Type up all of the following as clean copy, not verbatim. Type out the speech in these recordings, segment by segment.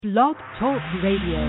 Blog Talk Radio.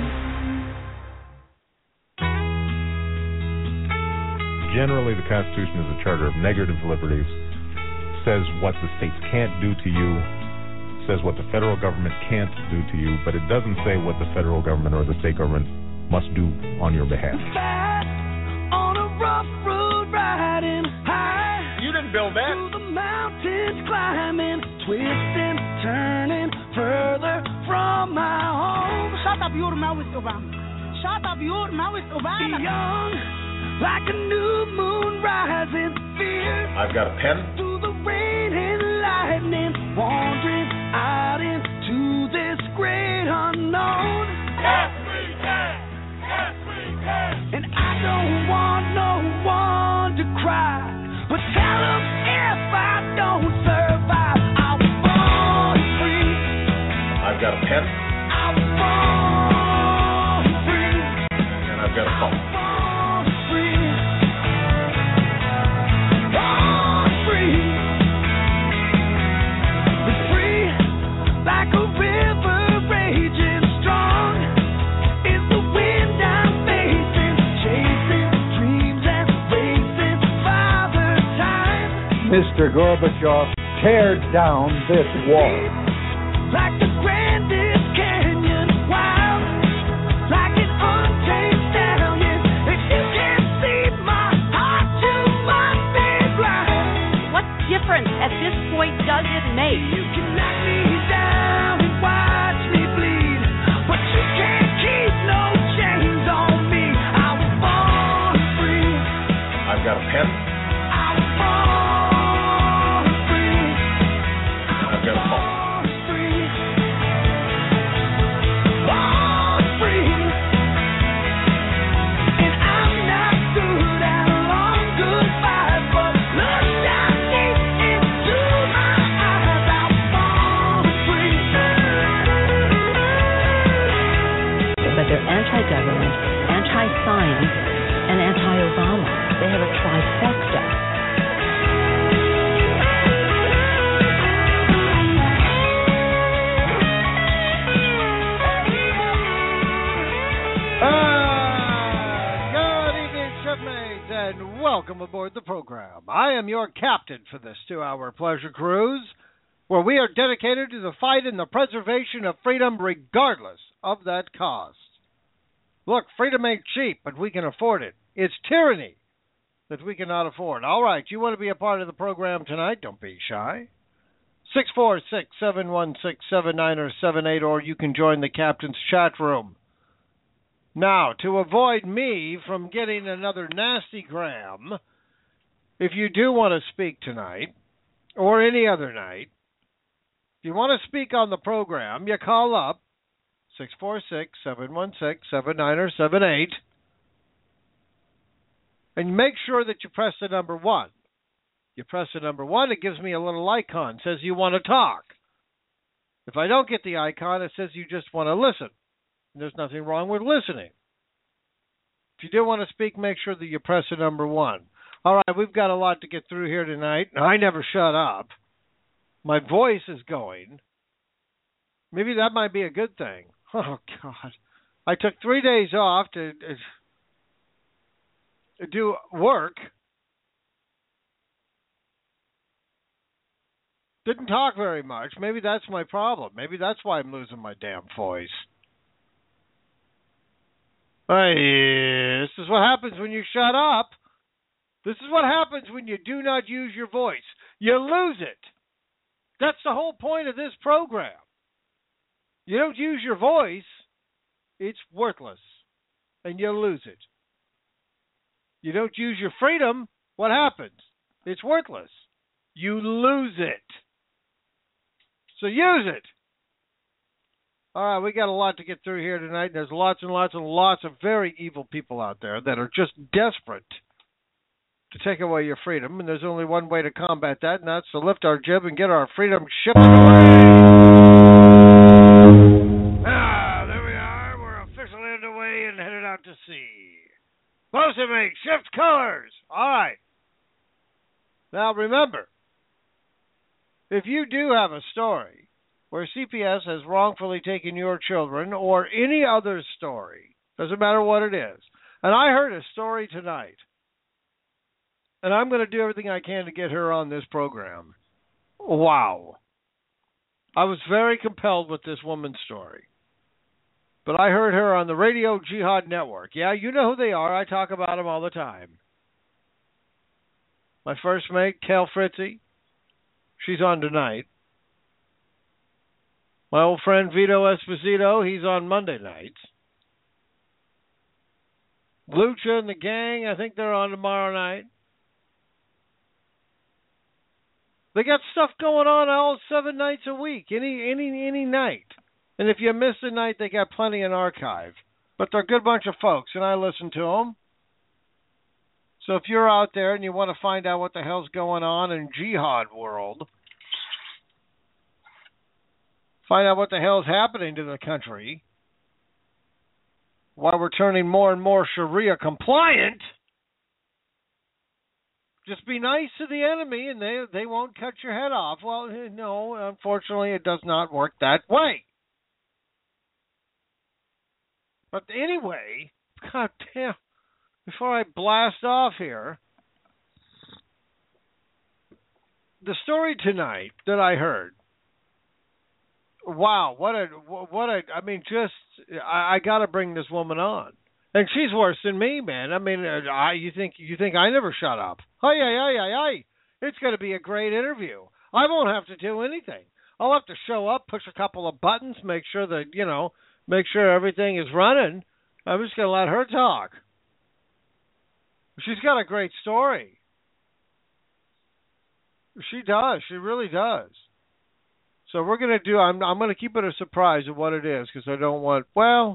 Generally, the Constitution is a charter of negative liberties, says what the states can't do to you, says what the federal government can't do to you, but it doesn't say what the federal government or the state government must do on your behalf. On a rough road riding high. You didn't build that. To the mountains climbing, twisting, turning further from my home. Shut up, you're Maoist Obama. Shut up, you're Maoist Obama. Young, like a new moon rising, fierce. I've got a pen. Through the rain and lightning, wandering out into this great unknown. Yes, we can. Yes, we can. And I don't want no one to cry, but tell them if I don't survive, I was born free. I've got a pen. I was born free. And I've got a phone. Born free. Born free. It's free like a river raging strong. Is the wind I'm facing, chasing dreams and racing Father Time. Mr. Gorbachev, tear down this wall. Like the grandest canyon, wild, like an untamed stallion. If you can't see my heart, you must be blind. What difference at this point does it make? You can knock me down and watch me bleed, but you can't keep no chains on me. I was born free. I've got a pen. I was born free. And I've got a phone. Born free. Born free. And I'm not good at a long goodbye, but look down deep into my eyes. I was born free. But they're anti-government, anti-science, and anti-Obama. They have a trifecta. Good evening, shipmates, and welcome aboard the program. I am your captain for this 2-hour pleasure cruise, where we are dedicated to the fight and the preservation of freedom regardless of that cost. Look, freedom ain't cheap, but we can afford it. It's tyranny that we cannot afford. All right, you want to be a part of the program tonight? Don't be shy. 646-716-7978, or you can join the captain's chat room. Now, to avoid me from getting another nasty gram, if you do want to speak tonight, or any other night, if you want to speak on the program, you call up 646-716-7978, and make sure that you press the number 1. You press the number 1, it gives me a little icon, says you want to talk. If I don't get the icon, it says you just want to listen. There's nothing wrong with listening. If you do want to speak, make sure that you press the number 1. All right, we've got a lot to get through here tonight. I never shut up. My voice is going. Maybe that might be a good thing. Oh, God. I took 3 days off to do work. Didn't talk very much. Maybe that's my problem. Maybe that's why I'm losing my damn voice. Hey, this is what happens when you shut up. This is what happens when you do not use your voice. You lose it. That's the whole point of this program. You don't use your voice, it's worthless, and you lose it. You don't use your freedom, what happens? It's worthless. You lose it. So use it. All right, we got a lot to get through here tonight. There's lots and lots and lots of very evil people out there that are just desperate to take away your freedom, and there's only one way to combat that, and that's to lift our jib and get our freedom shipped away. There we are. We're officially underway and headed out to sea. Close to me. Shift colors. All right. Now remember, if you do have a story where CPS has wrongfully taken your children or any other story. Doesn't matter what it is. And I heard a story tonight. And I'm going to do everything I can to get her on this program. Wow. I was very compelled with this woman's story. But I heard her on the Radio Jihad Network. Yeah, you know who they are. I talk about them all the time. My first mate, Kel Fritzy. She's on tonight. My old friend Vito Esposito, he's on Monday nights. Lucha and the gang, I think they're on tomorrow night. They got stuff going on all 7 nights a week, any night. And if you miss a night, they got plenty in archive. But they're a good bunch of folks, and I listen to them. So if you're out there and you want to find out what the hell's going on in jihad world, find out what the hell's happening to the country, why we're turning more and more Sharia compliant, just be nice to the enemy and they won't cut your head off. Well, no, unfortunately it does not work that way. But anyway, god damn, before I blast off here, the story tonight that I heard, wow, I got to bring this woman on. And she's worse than me, man. I mean, you think I never shut up. It's going to be a great interview. I won't have to do anything. I'll have to show up, push a couple of buttons, make sure everything is running. I'm just going to let her talk. She's got a great story. She does. She really does. So we're going to I'm going to keep it a surprise of what it is because I don't want, well,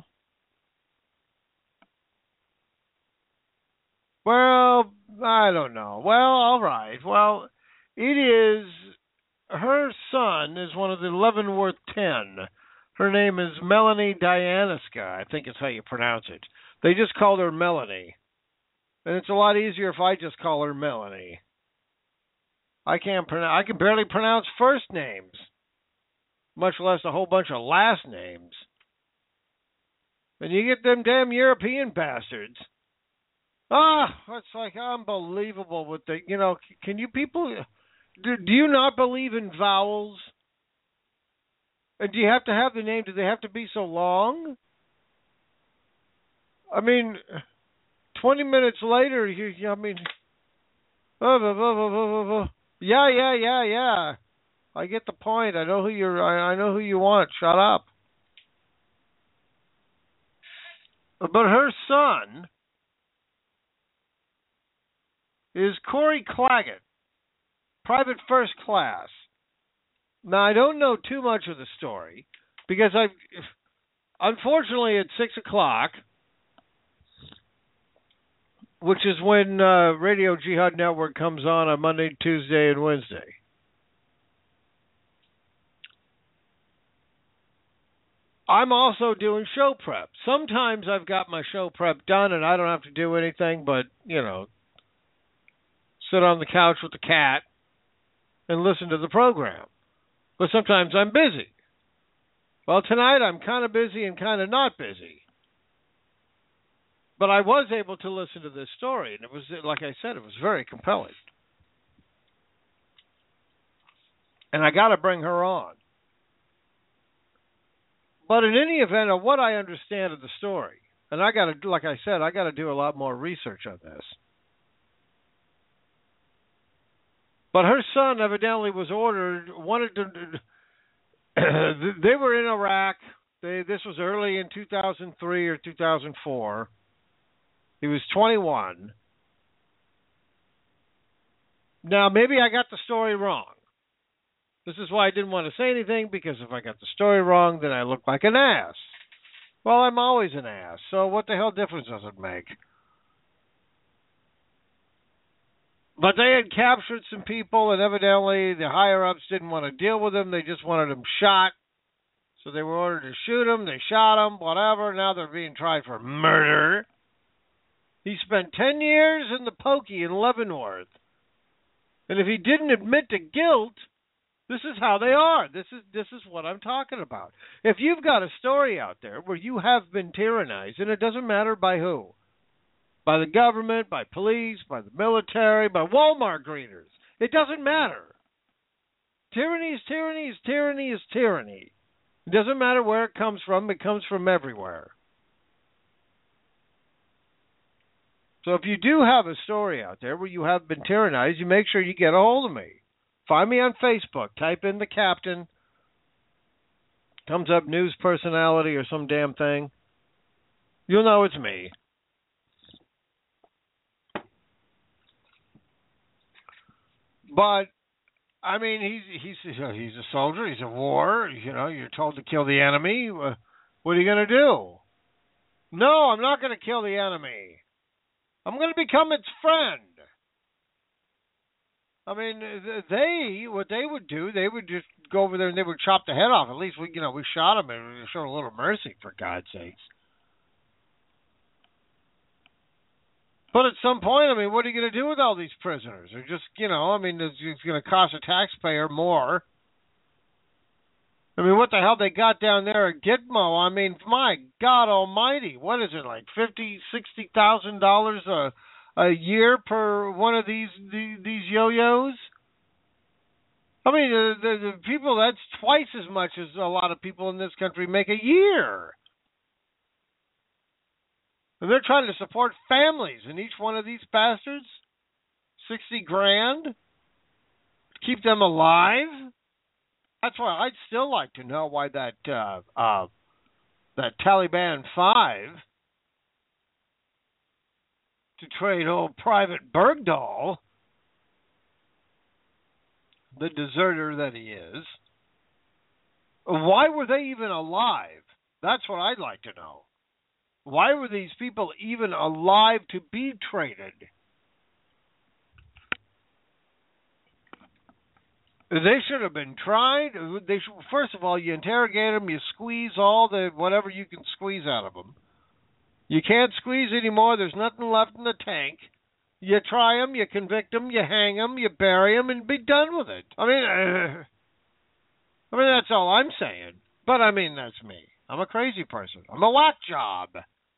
I don't know. Well, all right. Well, it is, her son is one of the Leavenworth 10. Her name is Melanie Dianiska, I think is how you pronounce it. They just called her Melanie. And it's a lot easier if I just call her Melanie. I can barely pronounce first names, much less a whole bunch of last names. And you get them damn European bastards. It's like unbelievable with the, can you people, do you not believe in vowels? And do you have to have the name, do they have to be so long? I mean, 20 minutes later, yeah. I get the point. I know who you want. Shut up. But her son is Corey Claggett, private first class. Now, I don't know too much of the story because unfortunately, at 6 o'clock, which is when Radio Jihad Network comes on Monday, Tuesday, and Wednesday. I'm also doing show prep. Sometimes I've got my show prep done and I don't have to do anything but, sit on the couch with the cat and listen to the program. But sometimes I'm busy. Well, tonight I'm kind of busy and kind of not busy. But I was able to listen to this story, and it was, like I said, it was very compelling. And I got to bring her on. But in any event, of what I understand of the story, and I got to, like I said, I got to do a lot more research on this. But her son evidently was wanted to. They were in Iraq. This was early in 2003 or 2004. He was 21. Now, maybe I got the story wrong. This is why I didn't want to say anything, because if I got the story wrong, then I look like an ass. Well, I'm always an ass, so what the hell difference does it make? But they had captured some people, and evidently the higher-ups didn't want to deal with them. They just wanted them shot. So they were ordered to shoot them. They shot them, whatever. Now they're being tried for murder. He spent 10 years in the pokey in Leavenworth. And if he didn't admit to guilt, This is how they are. This is what I'm talking about. If you've got a story out there where you have been tyrannized, and it doesn't matter by who, by the government, by police, by the military, by Walmart greeters, it doesn't matter. Tyranny is tyranny is tyranny is tyranny. It doesn't matter where it comes from everywhere. So if you do have a story out there where you have been tyrannized, you make sure you get a hold of me. Find me on Facebook. Type in the captain. Comes up news personality or some damn thing. You'll know it's me. But I mean, he's a soldier. He's a war. You know, you're told to kill the enemy. What are you going to do? No, I'm not going to kill the enemy. I'm going to become its friend. I mean, what they would do, they would just go over there and they would chop the head off. At least we shot him and we showed a little mercy, for God's sakes. But at some point, I mean, what are you going to do with all these prisoners? They're just, I mean, it's going to cost a taxpayer more. I mean, what the hell they got down there at Gitmo? I mean, my God Almighty, what is it, like $50,000-$60,000 a year per one of these yo-yos? I mean, the people, that's twice as much as a lot of people in this country make a year. And they're trying to support families in each one of these bastards. $60,000 to keep them alive. That's why I'd still like to know why that Taliban 5 to trade old Private Bergdahl, the deserter that he is. Why were they even alive? That's what I'd like to know. Why were these people even alive to be traded? They should have been tried. First of all, you interrogate them, you squeeze all the whatever you can squeeze out of them. You can't squeeze anymore. There's nothing left in the tank. You try them, you convict them, you hang them, you bury them, and be done with it. I mean, that's all I'm saying. But I mean, that's me. I'm a crazy person. I'm a whack job.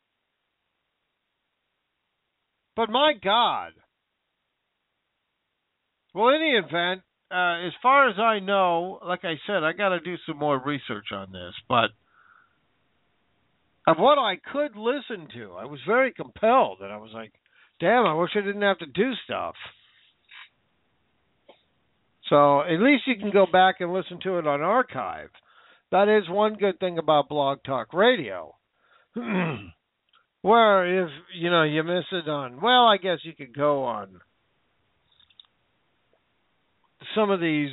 But my God. Well, in any event, as far as I know, like I said, I got to do some more research on this. But of what I could listen to, I was very compelled. And I was like, damn, I wish I didn't have to do stuff. So at least you can go back and listen to it on archive. That is one good thing about Blog Talk Radio. Where if, you miss it on, well, I guess you could go on some of these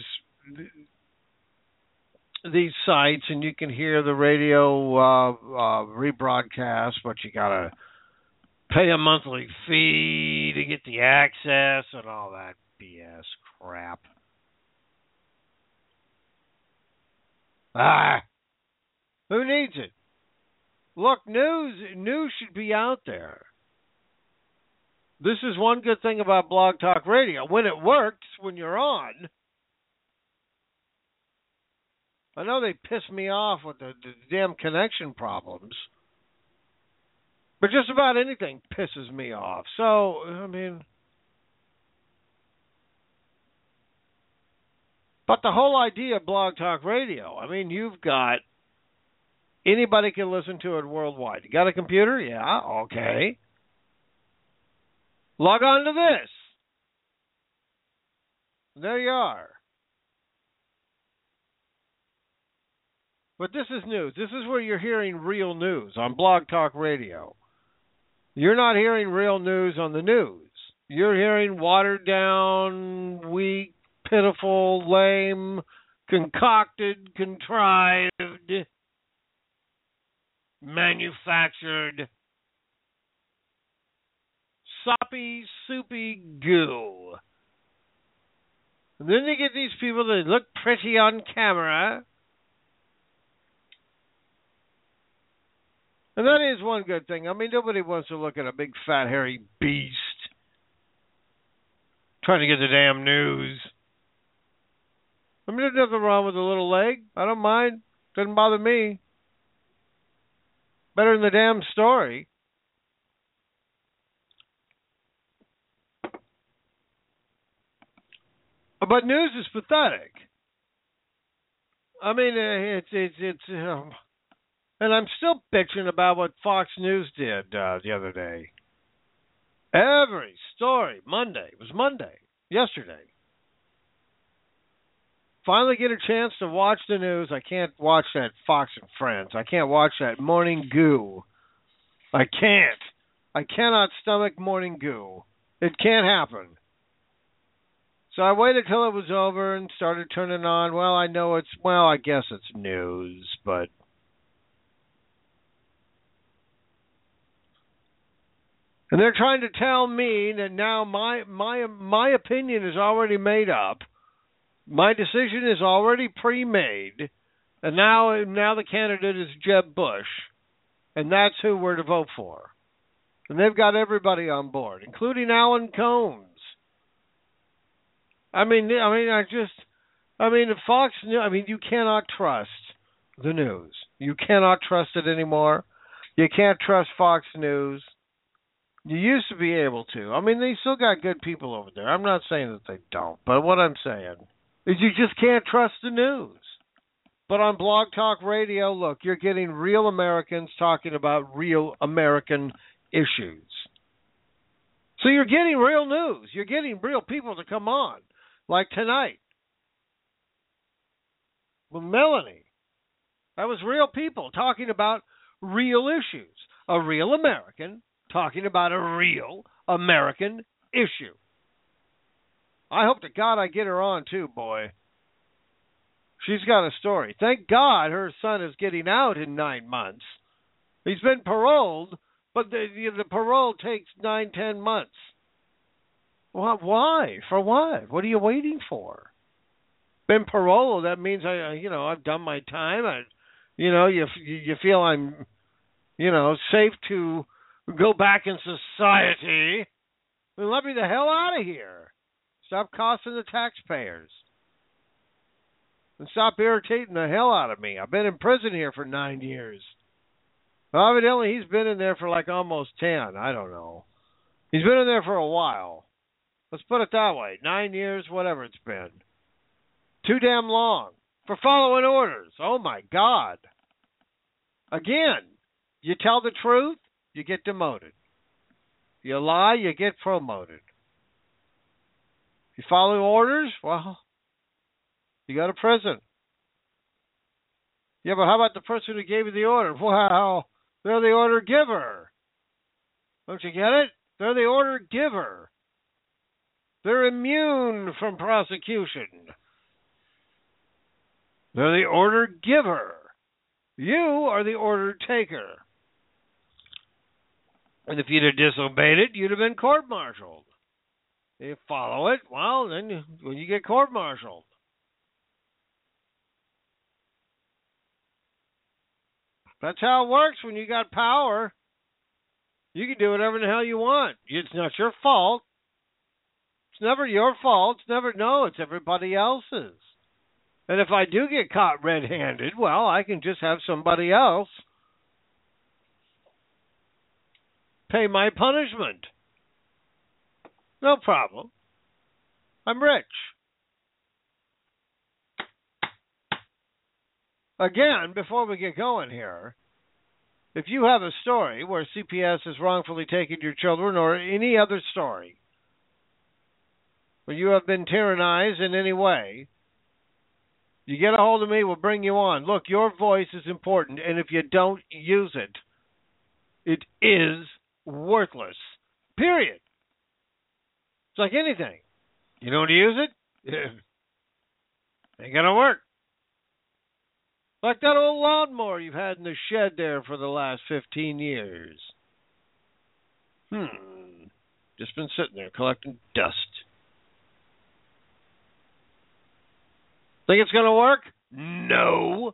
sites and you can hear the radio rebroadcast, but you got to pay a monthly fee to get the access and all that BS crap. Who needs it? Look, news should be out there. This is one good thing about Blog Talk Radio. When it works, when you're on, I know they piss me off with the damn connection problems, but just about anything pisses me off. So, I mean, but the whole idea of Blog Talk Radio, I mean, you've got anybody can listen to it worldwide. You got a computer? Yeah, okay. Log on to this. There you are. But this is news. This is where you're hearing real news on Blog Talk Radio. You're not hearing real news on the news. You're hearing watered down, weak, pitiful, lame, concocted, contrived, manufactured, soppy, soupy goo. And then they get these people that look pretty on camera. And that is one good thing. I mean, nobody wants to look at a big, fat, hairy beast trying to get the damn news. I mean, there's nothing wrong with a little leg. I don't mind. Doesn't bother me. Better than the damn story. But news is pathetic. I mean, it's and I'm still bitching about what Fox News did the other day. Every story, yesterday. Finally get a chance to watch the news. I can't watch that Fox and Friends. I can't watch that Morning Goo. I can't. I cannot stomach Morning Goo. It can't happen. So I waited till it was over and started turning on. I guess it's news, but and they're trying to tell me that now my opinion is already made up. My decision is already pre-made, and now the candidate is Jeb Bush, and that's who we're to vote for. And they've got everybody on board, including Alan Combs. Fox News. You cannot trust the news. You cannot trust it anymore. You can't trust Fox News. You used to be able to. They still got good people over there. I'm not saying that they don't, but what I'm saying is you just can't trust the news. But on Blog Talk Radio, look, you're getting real Americans talking about real American issues. So you're getting real news. You're getting real people to come on, like tonight. With Melanie. That was real people talking about real issues. A real American talking about a real American issue. I hope to God I get her on too, boy. She's got a story. Thank God her son is getting out in 9 months. He's been paroled, but the parole takes 9-10 months. Well, why? For what? What are you waiting for? Been paroled. That means I've done my time. You feel I'm, safe to go back in society. Well, let me the hell out of here. Stop costing the taxpayers. And stop irritating the hell out of me. I've been in prison here for 9 years. Well, evidently he's been in there for like almost 10. I don't know. He's been in there for a while. Let's put it that way. 9 years, whatever it's been. Too damn long. For following orders. Oh, my God. Again, you tell the truth, you get demoted. You lie, you get promoted. You follow orders, well, you go to prison. Yeah, but how about the person who gave you the order? Wow, they're the order giver. Don't you get it? They're the order giver. They're immune from prosecution. They're the order giver. You are the order taker. And if you'd have disobeyed it, you'd have been court-martialed. If you follow it, well, then you get court-martialed. That's how it works when you got power. You can do whatever the hell you want. It's not your fault. It's never your fault. It's everybody else's. And if I do get caught red-handed, well, I can just have somebody else pay my punishment. No problem. I'm rich. Again, before we get going here, if you have a story where CPS has wrongfully taken your children or any other story where you have been tyrannized in any way, you get a hold of me, we'll bring you on. Look, your voice is important, and if you don't use it, it is worthless. Period. It's like anything. You don't use it, ain't gonna work. Like that old lawnmower you've had in the shed there for the last 15 years. Just been sitting there collecting dust. Think it's going to work? No.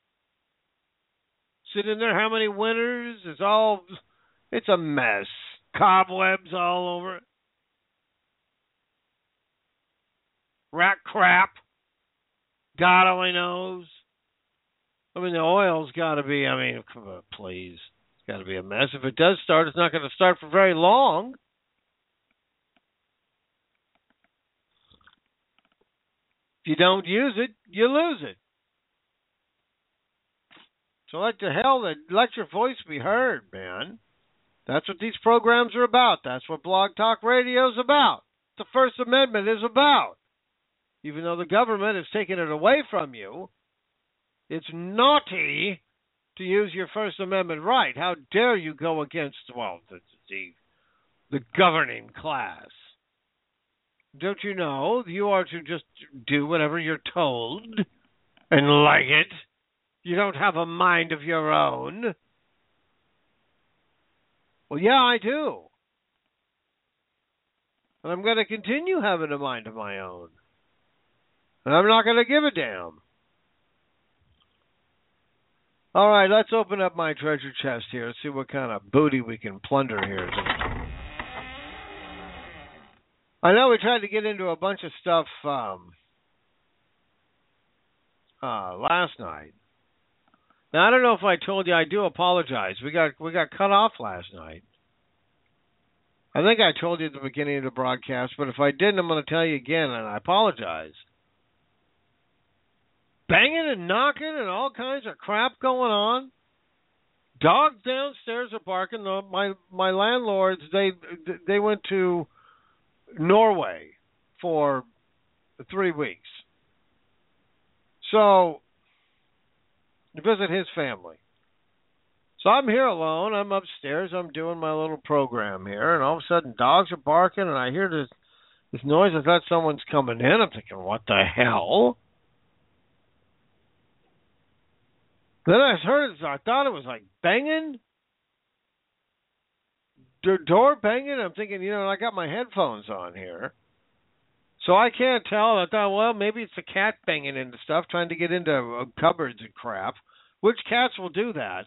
Sitting there how many winters? It's a mess. Cobwebs all over it. Rat crap. God only knows. I mean, the oil's got to be, please. It's got to be a mess. If it does start, it's not going to start for very long. If you don't use it, you lose it. So let your voice be heard, man. That's what these programs are about. That's what Blog Talk Radio is about. The First Amendment is about. Even though the government has taken it away from you, it's naughty to use your First Amendment right. How dare you go against, the governing class? Don't you know you are to just do whatever you're told and like it? You don't have a mind of your own. Well, yeah, I do. And I'm going to continue having a mind of my own. And I'm not going to give a damn. All right, let's open up my treasure chest here and see what kind of booty we can plunder here. I know we tried to get into a bunch of stuff last night. Now, I don't know if I told you, I do apologize. We got cut off last night. I think I told you at the beginning of the broadcast, but if I didn't, I'm going to tell you again, and I apologize. Banging and knocking and all kinds of crap going on. Dogs downstairs are barking. My landlords, they went to Norway for 3 weeks. So, to visit his family. So I'm here alone. I'm upstairs. I'm doing my little program here, and all of a sudden dogs are barking, and I hear this noise. I thought someone's coming in. I'm thinking, what the hell? Then I thought it was like banging. Door banging. I'm thinking, I got my headphones on here. So I can't tell. I thought, well, maybe it's a cat banging into stuff, trying to get into cupboards and crap, which cats will do that.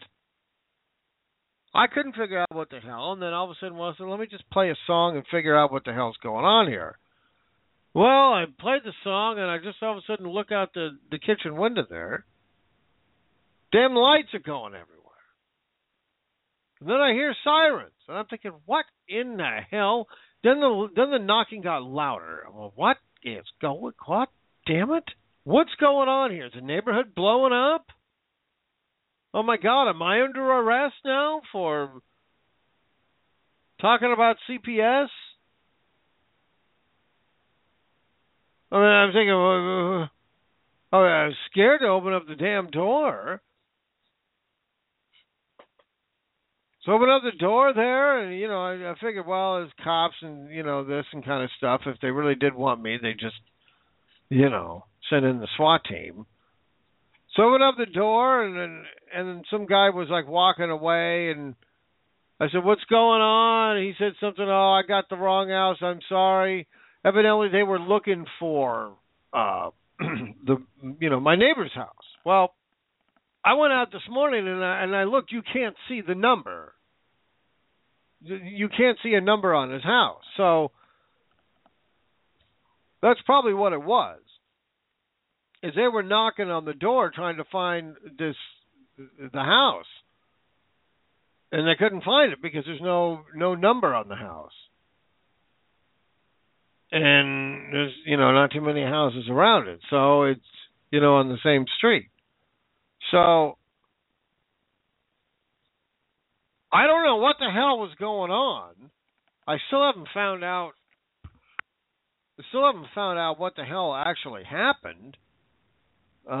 I couldn't figure out what the hell, and then all of a sudden, I said, let me just play a song and figure out what the hell's going on here. Well, I played the song, and I just all of a sudden look out the kitchen window there. Damn lights are going everywhere. And then I hear sirens, and I'm thinking, what in the hell? Then the knocking got louder. Well, what is going? What? Damn it! What's going on here? Is the neighborhood blowing up? Oh my God! Am I under arrest now for talking about CPS? I mean, I'm thinking, I was scared to open up the damn door. So open up the door there, and, I figured, well, as cops and, this and kind of stuff, if they really did want me, they just, send in the SWAT team. So open up the door, and then some guy was, walking away, and I said, what's going on? He said something, I got the wrong house, I'm sorry. Evidently, they were looking for, my neighbor's house. Well, I went out this morning and I looked. You can't see the number. You can't see a number on his house. So that's probably what it was. Is they were knocking on the door trying to find the house, and they couldn't find it because there's no number on the house, and there's not too many houses around it. So it's on the same street. So, I don't know what the hell was going on. I still haven't found out what the hell actually happened. A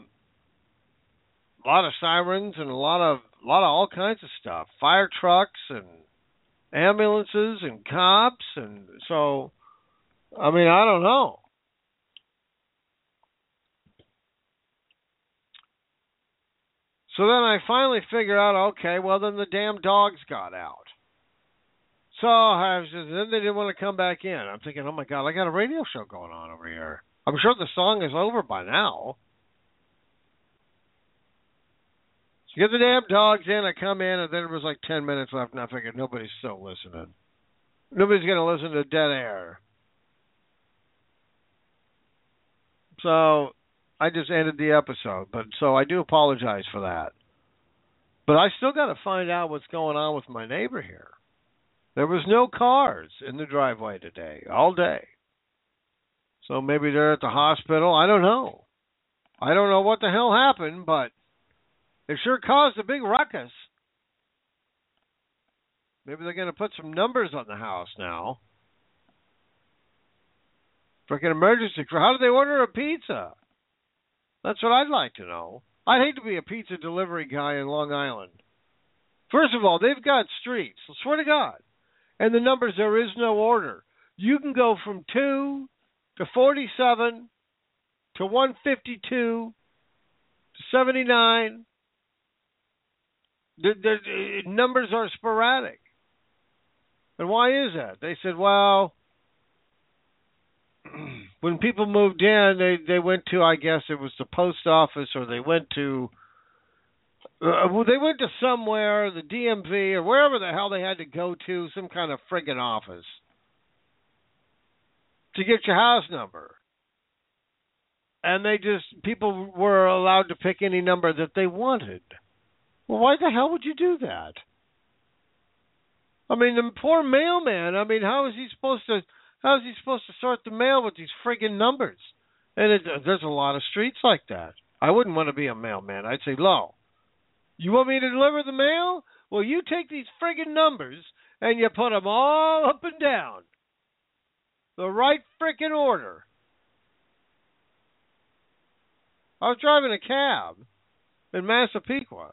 lot of sirens and a lot of all kinds of stuff. Fire trucks and ambulances and cops, and so, I don't know. So then I finally figured out, okay, well, then the damn dogs got out. So then they didn't want to come back in. I'm thinking, oh, my God, I got a radio show going on over here. I'm sure the song is over by now. So get the damn dogs in. I come in, and then it was 10 minutes left, and I figured nobody's still listening. Nobody's going to listen to dead air. So I just ended the episode, but so I do apologize for that. But I still got to find out what's going on with my neighbor here. There was no cars in the driveway today, all day. So maybe they're at the hospital. I don't know. I don't know what the hell happened, but it sure caused a big ruckus. Maybe they're going to put some numbers on the house now. Freaking emergency. How do they order a pizza? That's what I'd like to know. I'd hate to be a pizza delivery guy in Long Island. First of all, they've got streets. I swear to God. And the numbers, there is no order. You can go from 2 to 47 to 152 to 79. The numbers are sporadic. And why is that? They said, well, when people moved in, they went to, I guess it was the post office, or they went to somewhere, the DMV, or wherever the hell they had to go to, some kind of friggin' office, to get your house number. And people were allowed to pick any number that they wanted. Well, why the hell would you do that? I mean, the poor mailman, how is he supposed to sort the mail with these friggin' numbers? And there's a lot of streets like that. I wouldn't want to be a mailman. I'd say, Lo, you want me to deliver the mail? Well, you take these friggin' numbers and you put them all up and down. The right frickin' order. I was driving a cab in Massapequa.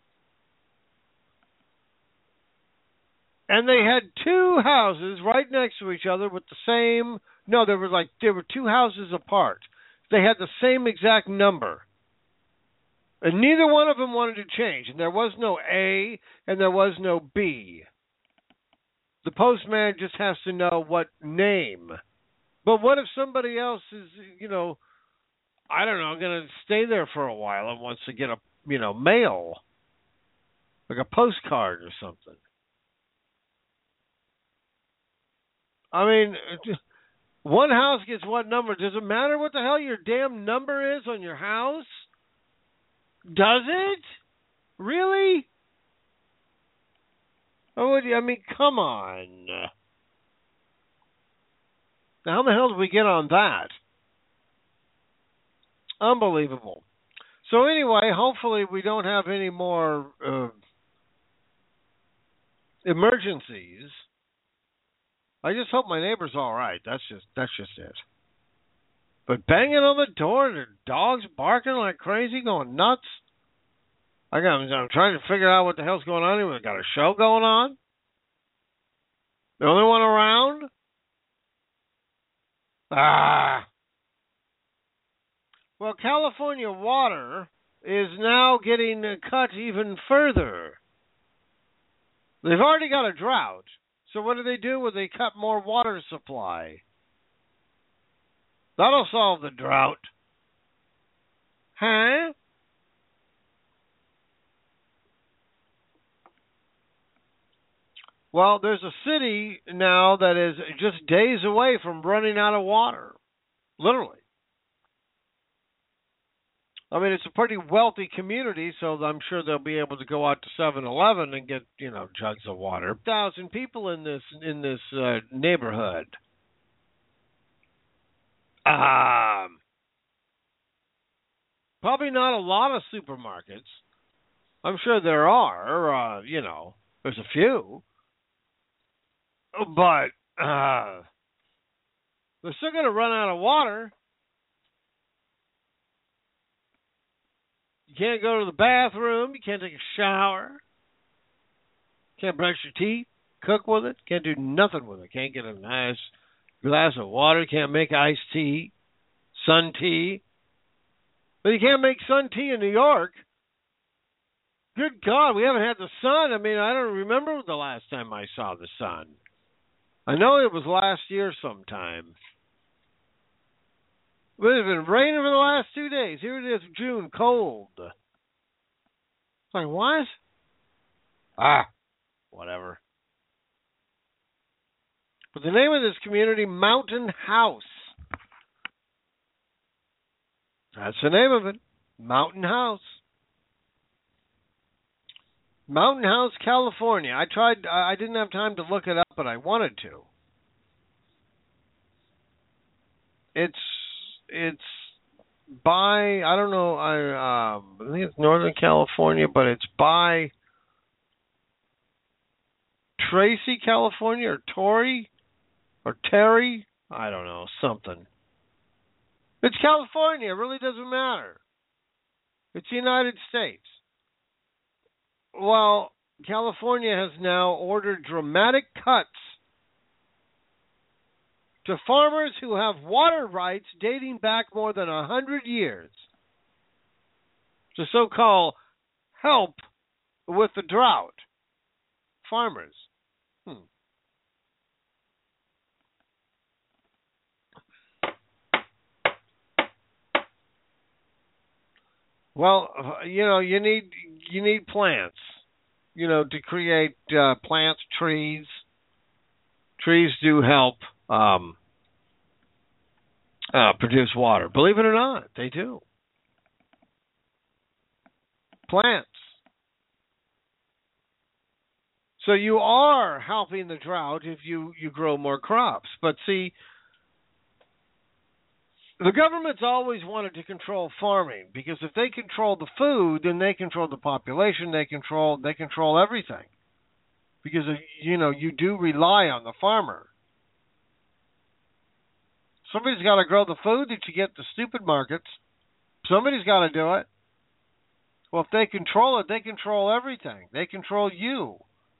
And they had two houses right next to each other with the same... No, there were two houses apart. They had the same exact number. And neither one of them wanted to change. And there was no A and there was no B. The postman just has to know what name. But what if somebody else is, I don't know, going to stay there for a while and wants to get a, mail, like a postcard or something? I mean, one house gets what number? Does it matter what the hell your damn number is on your house? Does it? Really? Come on. Now, how the hell did we get on that? Unbelievable. So anyway, hopefully we don't have any more emergencies. I just hope my neighbor's all right. That's just it. But banging on the door, their dogs barking like crazy, going nuts. I'm trying to figure out what the hell's going on here. We've got a show going on. The only one around. Well, California water is now getting cut even further. They've already got a drought. So what do? Well, they cut more water supply. That'll solve the drought. Huh? Well, there's a city now that is just days away from running out of water. Literally. It's a pretty wealthy community, so I'm sure they'll be able to go out to 7-Eleven and get, jugs of water. 1,000 people in this neighborhood. Probably not a lot of supermarkets. I'm sure there are. There's a few. But they're still going to run out of water. You can't go to the bathroom. You can't take a shower. Can't brush your teeth, cook with it. Can't do nothing with it. Can't get a nice glass of water. Can't make iced tea, sun tea. But you can't make sun tea in New York. Good God, we haven't had the sun. I don't remember the last time I saw the sun. I know it was last year sometime. But it's been raining for the last 2 days. Here it is, June, cold. It's like, what? Whatever. But the name of this community, Mountain House. That's the name of it. Mountain House. Mountain House, California. I didn't have time to look it up, but I wanted to. It's by, I don't know, I think it's Northern California, but it's by Tracy, California, or Torrey, or Terry, I don't know, something. It's California. It really doesn't matter. It's the United States. Well, California has now ordered dramatic cuts to farmers who have water rights dating back more than 100 years to so-called help with the drought. Farmers. Well, you need plants, to create plants, trees. Trees do help produce water. Believe it or not, they do. Plants. So you are helping the drought if you grow more crops. But see, the government's always wanted to control farming, because if they control the food, then they control the population, they control everything. Because you do rely on the farmer. Somebody's got to grow the food that you get the stupid markets. Somebody's got to do it. Well, if they control it, they control everything. They control you.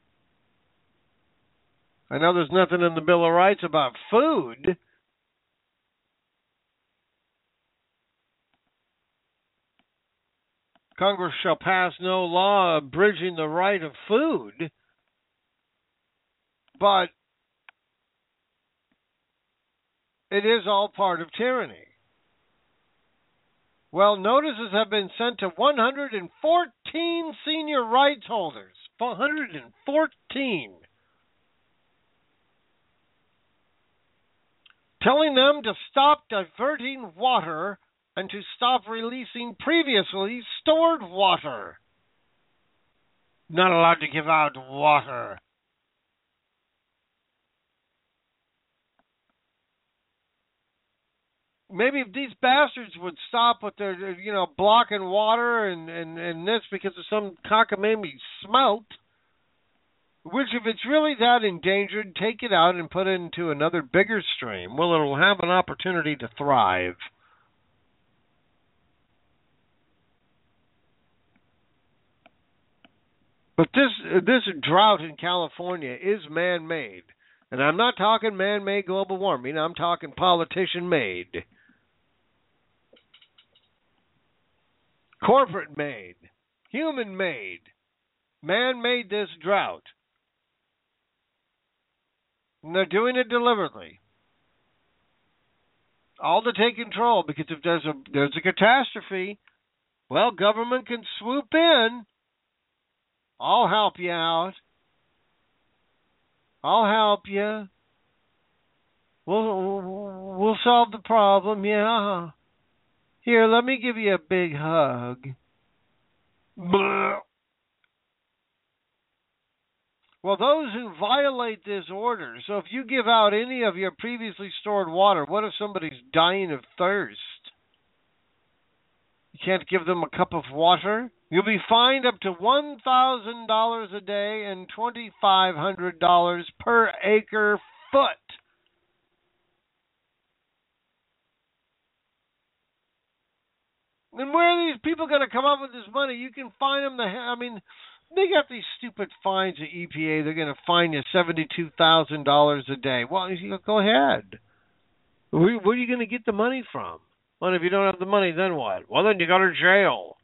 I know there's nothing in the Bill of Rights about food. Congress shall pass no law abridging the right of food, but it is all part of tyranny. Well, notices have been sent to 114 senior rights holders. 114. Telling them to stop diverting water and to stop releasing previously stored water. Not allowed to give out water. Maybe if these bastards would stop with their, blocking water and this because of some cockamamie smelt, which if it's really that endangered, take it out and put it into another bigger stream. Well, it'll have an opportunity to thrive. But this drought in California is man-made. And I'm not talking man-made global warming. I'm talking politician-made. Corporate-made. Human-made. Man made this drought. And they're doing it deliberately. All to take control, because if there's a catastrophe, well, government can swoop in. I'll help you out. I'll help you. We'll solve the problem, yeah. Here, let me give you a big hug. Blah. Well, those who violate this order, so if you give out any of your previously stored water, what if somebody's dying of thirst? You can't give them a cup of water? You'll be fined up to $1,000 a day and $2,500 per acre foot. And where are these people going to come up with this money? You can fine them they got these stupid fines at EPA. They're going to fine you $72,000 a day. Well, go ahead. Where are you going to get the money from? Well, if you don't have the money, then what? Well, then you go to jail.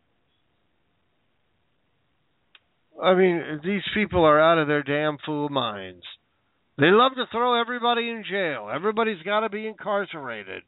I mean, these people are out of their damn fool minds. They love to throw everybody in jail. Everybody's got to be incarcerated.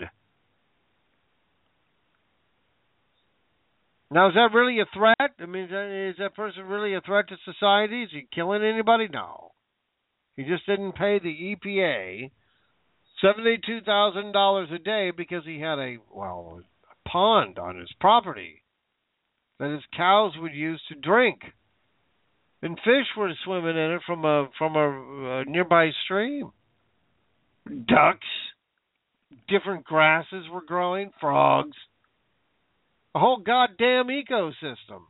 Now, is that really a threat? I mean, is that person really a threat to society? Is he killing anybody? No. He just didn't pay the EPA $72,000 a day because he had a pond on his property that his cows would use to drink. And fish were swimming in it from a nearby stream. Ducks, different grasses were growing, frogs, a whole goddamn ecosystem.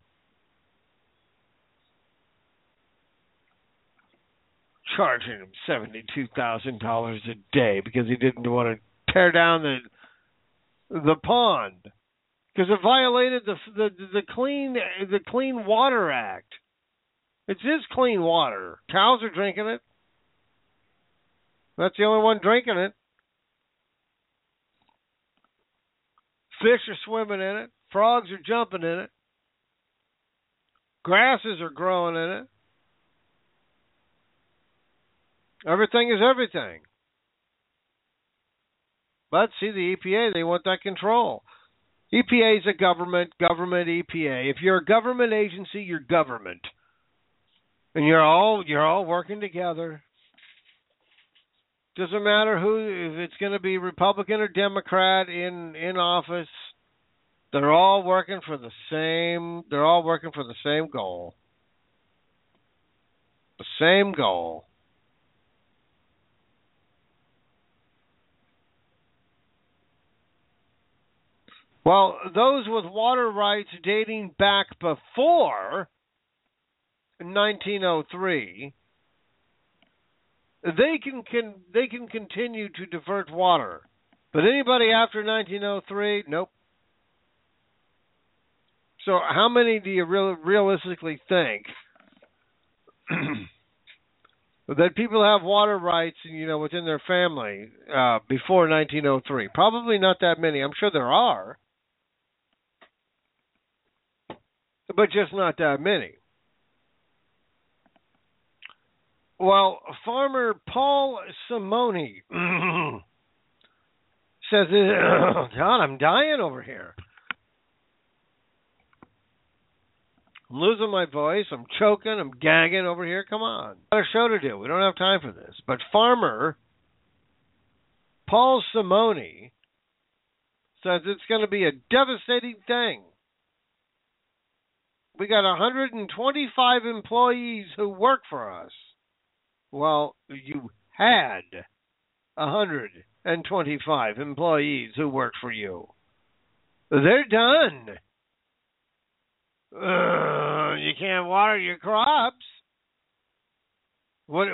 Charging him $72,000 a day because he didn't want to tear down the pond because it violated the Clean Water Act. It's his clean water. Cows are drinking it. That's the only one drinking it. Fish are swimming in it. Frogs are jumping in it. Grasses are growing in it. Everything is everything. But see, the EPA, they want that control. EPA is a government EPA. If you're a government agency, you're government. And you're all working together. Doesn't matter if it's going to be Republican or Democrat in office. They're all working for the same goal. The same goal. Well, those with water rights dating back before 1903, they can continue to divert water. But anybody after 1903, nope. So how many do you realistically think that people have water rights, within their family before 1903? Probably not that many. I'm sure there are, but just not that many. Well, farmer Paul Simoni says, God, I'm dying over here. I'm losing my voice. I'm choking. I'm gagging over here. Come on. Got a show to do. We don't have time for this. But farmer Paul Simoni says it's going to be a devastating thing. We got 125 employees who work for us. Well, you had 125 employees who worked for you. They're done. You can't water your crops. What?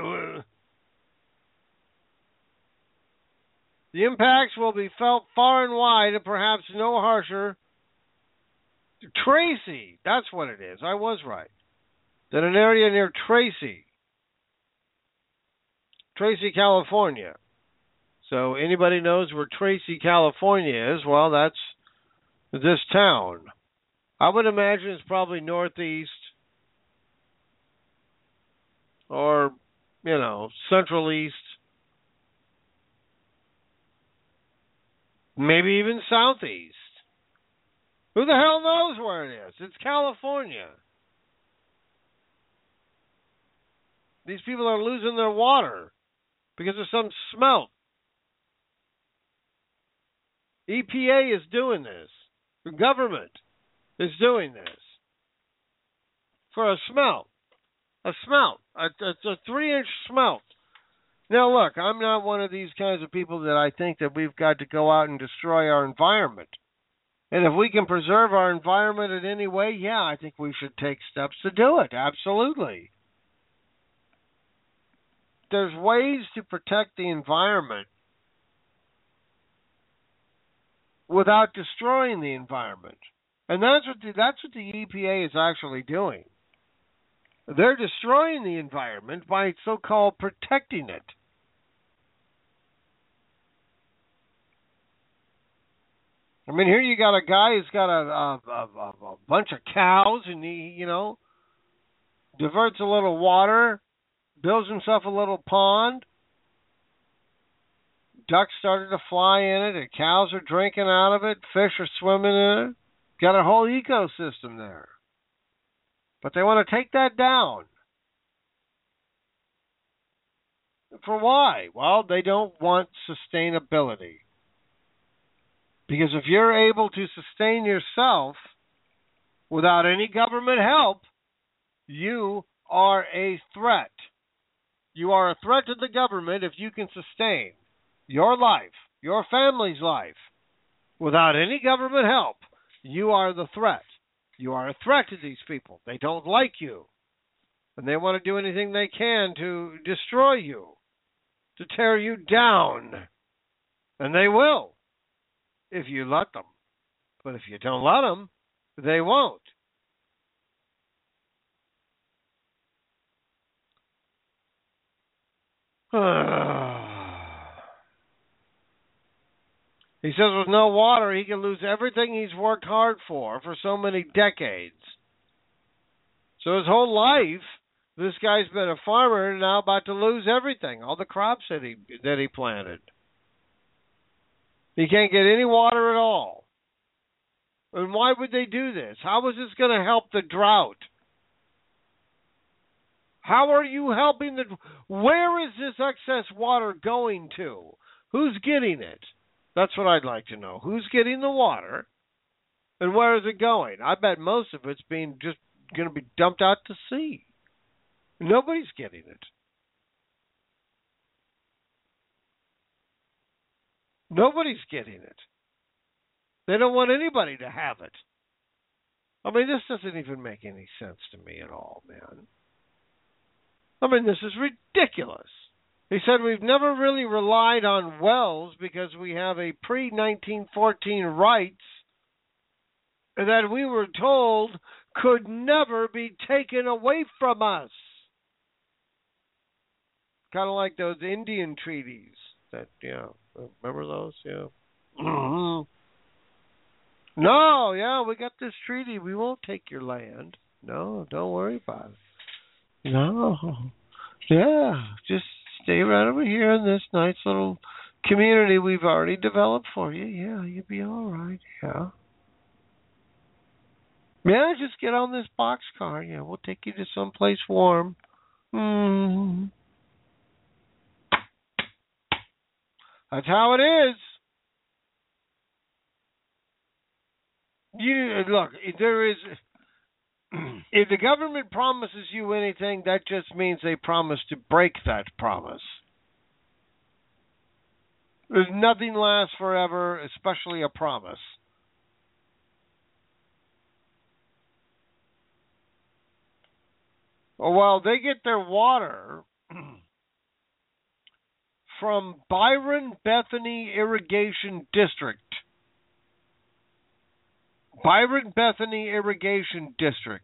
The impacts will be felt far and wide and perhaps no harsher. Tracy, that's what it is. I was right. That an area near Tracy, California. So anybody knows where Tracy, California is? Well, that's this town. I would imagine it's probably northeast or, central east. Maybe even southeast. Who the hell knows where it is? It's California. These people are losing their water because of some smelt. EPA is doing this. The government is doing this. For a smelt. A 3-inch smelt. Now look, I'm not one of these kinds of people that I think that we've got to go out and destroy our environment. And if we can preserve our environment in any way, yeah, I think we should take steps to do it. Absolutely. There's ways to protect the environment without destroying the environment. And that's what the EPA is actually doing. They're destroying the environment by so-called protecting it. I mean, here you got a guy who's got a bunch of cows, and he, diverts a little water, builds himself a little pond. Ducks started to fly in it, and cows are drinking out of it. Fish are swimming in it. Got a whole ecosystem there. But they want to take that down. For why? Well, they don't want sustainability. Because if you're able to sustain yourself without any government help, you are a threat. You are a threat to the government if you can sustain your life, your family's life, without any government help. You are the threat. You are a threat to these people. They don't like you. And they want to do anything they can to destroy you, to tear you down. And they will, if you let them. But if you don't let them, they won't. He says with no water, he can lose everything he's worked hard for so many decades. So his whole life, this guy's been a farmer and now about to lose everything, all the crops that he planted. He can't get any water at all. And why would they do this? How is this going to help the drought? How are you helping where is this excess water going to? Who's getting it? That's what I'd like to know. Who's getting the water? And where is it going? I bet most of it's being just going to be dumped out to sea. Nobody's getting it. Nobody's getting it. They don't want anybody to have it. I mean, this doesn't even make any sense to me at all, man. I mean, this is ridiculous. He said we've never really relied on wells because we have a pre-1914 rights that we were told could never be taken away from us. Kind of like those Indian treaties that, remember those? Yeah. No, we got this treaty. We won't take your land. No, don't worry about it. No. Yeah, just stay right over here in this nice little community we've already developed for you. Yeah, you'll be all right. Yeah. Yeah, just get on this boxcar. Yeah, we'll take you to someplace warm. That's how it is. Look, there is. If the government promises you anything, that just means they promise to break that promise. There's nothing lasts forever, especially a promise. Well, they get their water from Byron Bethany Irrigation District. Byron Bethany Irrigation District.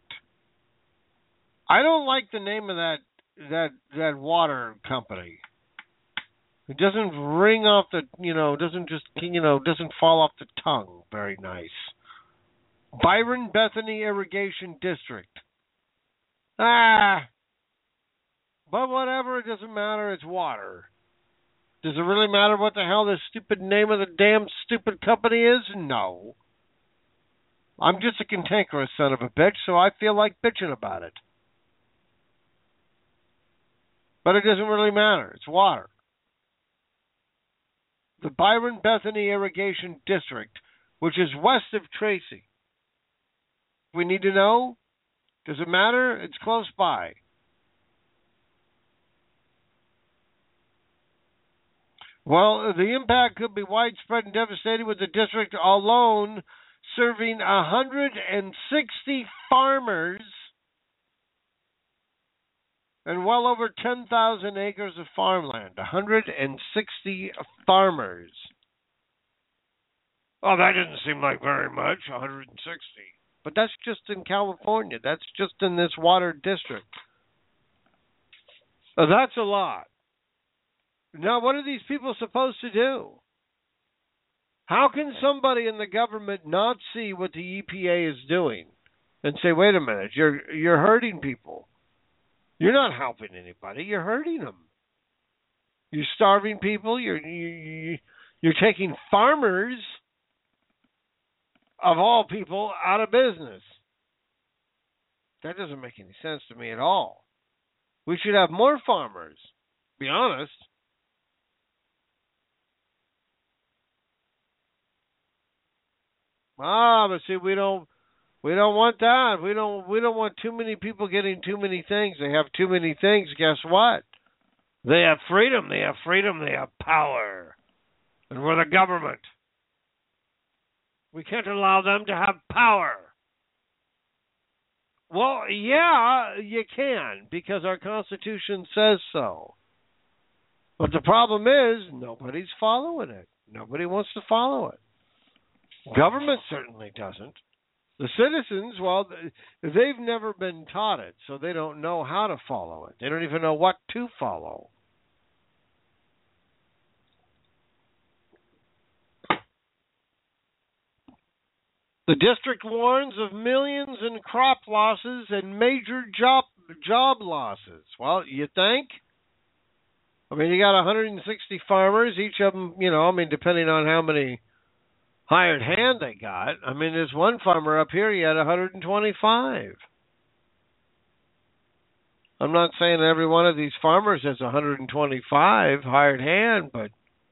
I don't like the name of that water company. It doesn't ring off the, doesn't fall off the tongue very nice. Byron Bethany Irrigation District. But whatever, it doesn't matter, it's water. Does it really matter what the hell the stupid name of the damn stupid company is? No. I'm just a cantankerous son of a bitch, so I feel like bitching about it. But it doesn't really matter. It's water. The Byron Bethany Irrigation District, which is west of Tracy. We need to know? Does it matter? It's close by. Well, the impact could be widespread and devastating, with the district alone serving 160 farmers and well over 10,000 acres of farmland. 160 farmers. Oh, that doesn't seem like very much, 160. But that's just in California. That's just in this water district. That's a lot. Now, what are these people supposed to do? How can somebody in the government not see what the EPA is doing and say, wait a minute, you're hurting people. You're not helping anybody. You're hurting them. You're starving people. You're taking farmers, of all people, out of business. That doesn't make any sense to me at all. We should have more farmers, to be honest. But see, we don't want that. We don't want too many people getting too many things. They have too many things. Guess what? They have freedom. They have freedom. They have power. And we're the government. We can't allow them to have power. Well, yeah, you can, because our Constitution says so. But the problem is, nobody's following it. Nobody wants to follow it. Government certainly doesn't. The citizens, well, they've never been taught it, so they don't know how to follow it. They don't even know what to follow. The district warns of millions in crop losses and major job losses. Well, you think? I mean, you got 160 farmers, each of them, depending on how many hired hand they got. I mean, there's one farmer up here, he had 125. I'm not saying every one of these farmers has 125 hired hand, but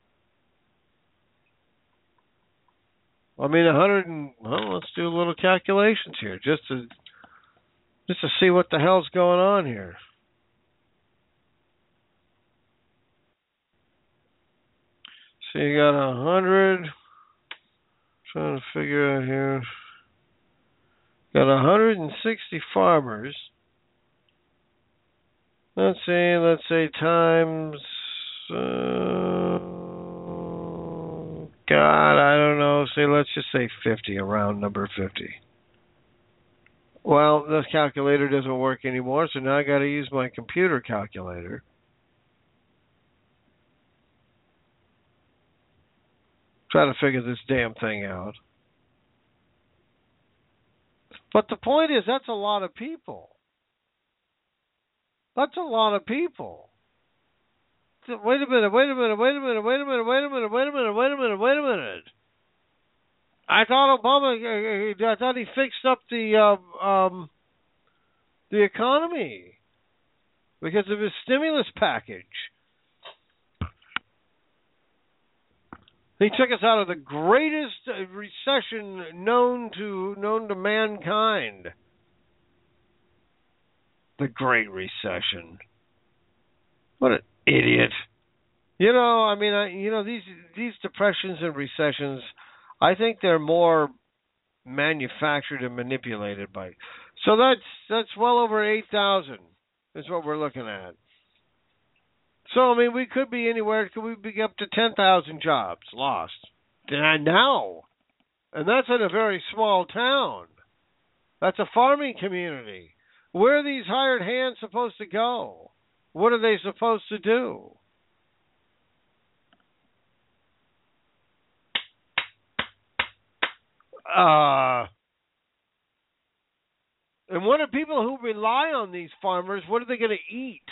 I mean, let's do a little calculations here, just to see what the hell's going on here. So you got 100. Trying to figure out here. Got 160 farmers. Let's say times. God, I don't know. Let's just say 50, around number 50. Well, this calculator doesn't work anymore, so now I got to use my computer calculator. Try to figure this damn thing out. But the point is, that's a lot of people. That's a lot of people. Wait a minute. I thought Obama, he fixed up the economy because of his stimulus package. He took us out of the greatest recession known to mankind. The Great Recession. What an idiot. These depressions and recessions, I think they're more manufactured and manipulated by. So that's well over 8,000 is what we're looking at. So, we could be anywhere. Could we be up to 10,000 jobs lost? Now. And that's in a very small town. That's a farming community. Where are these hired hands supposed to go? What are they supposed to do? And what are people who rely on these farmers, what are they going to eat?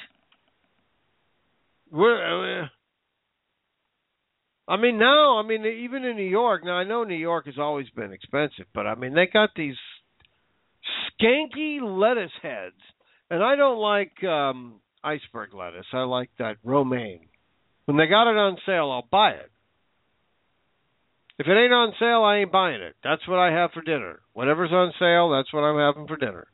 Even in New York, now I know New York has always been expensive, but they got these skanky lettuce heads. And I don't like iceberg lettuce. I like that romaine. When they got it on sale, I'll buy it. If it ain't on sale, I ain't buying it. That's what I have for dinner. Whatever's on sale, that's what I'm having for dinner.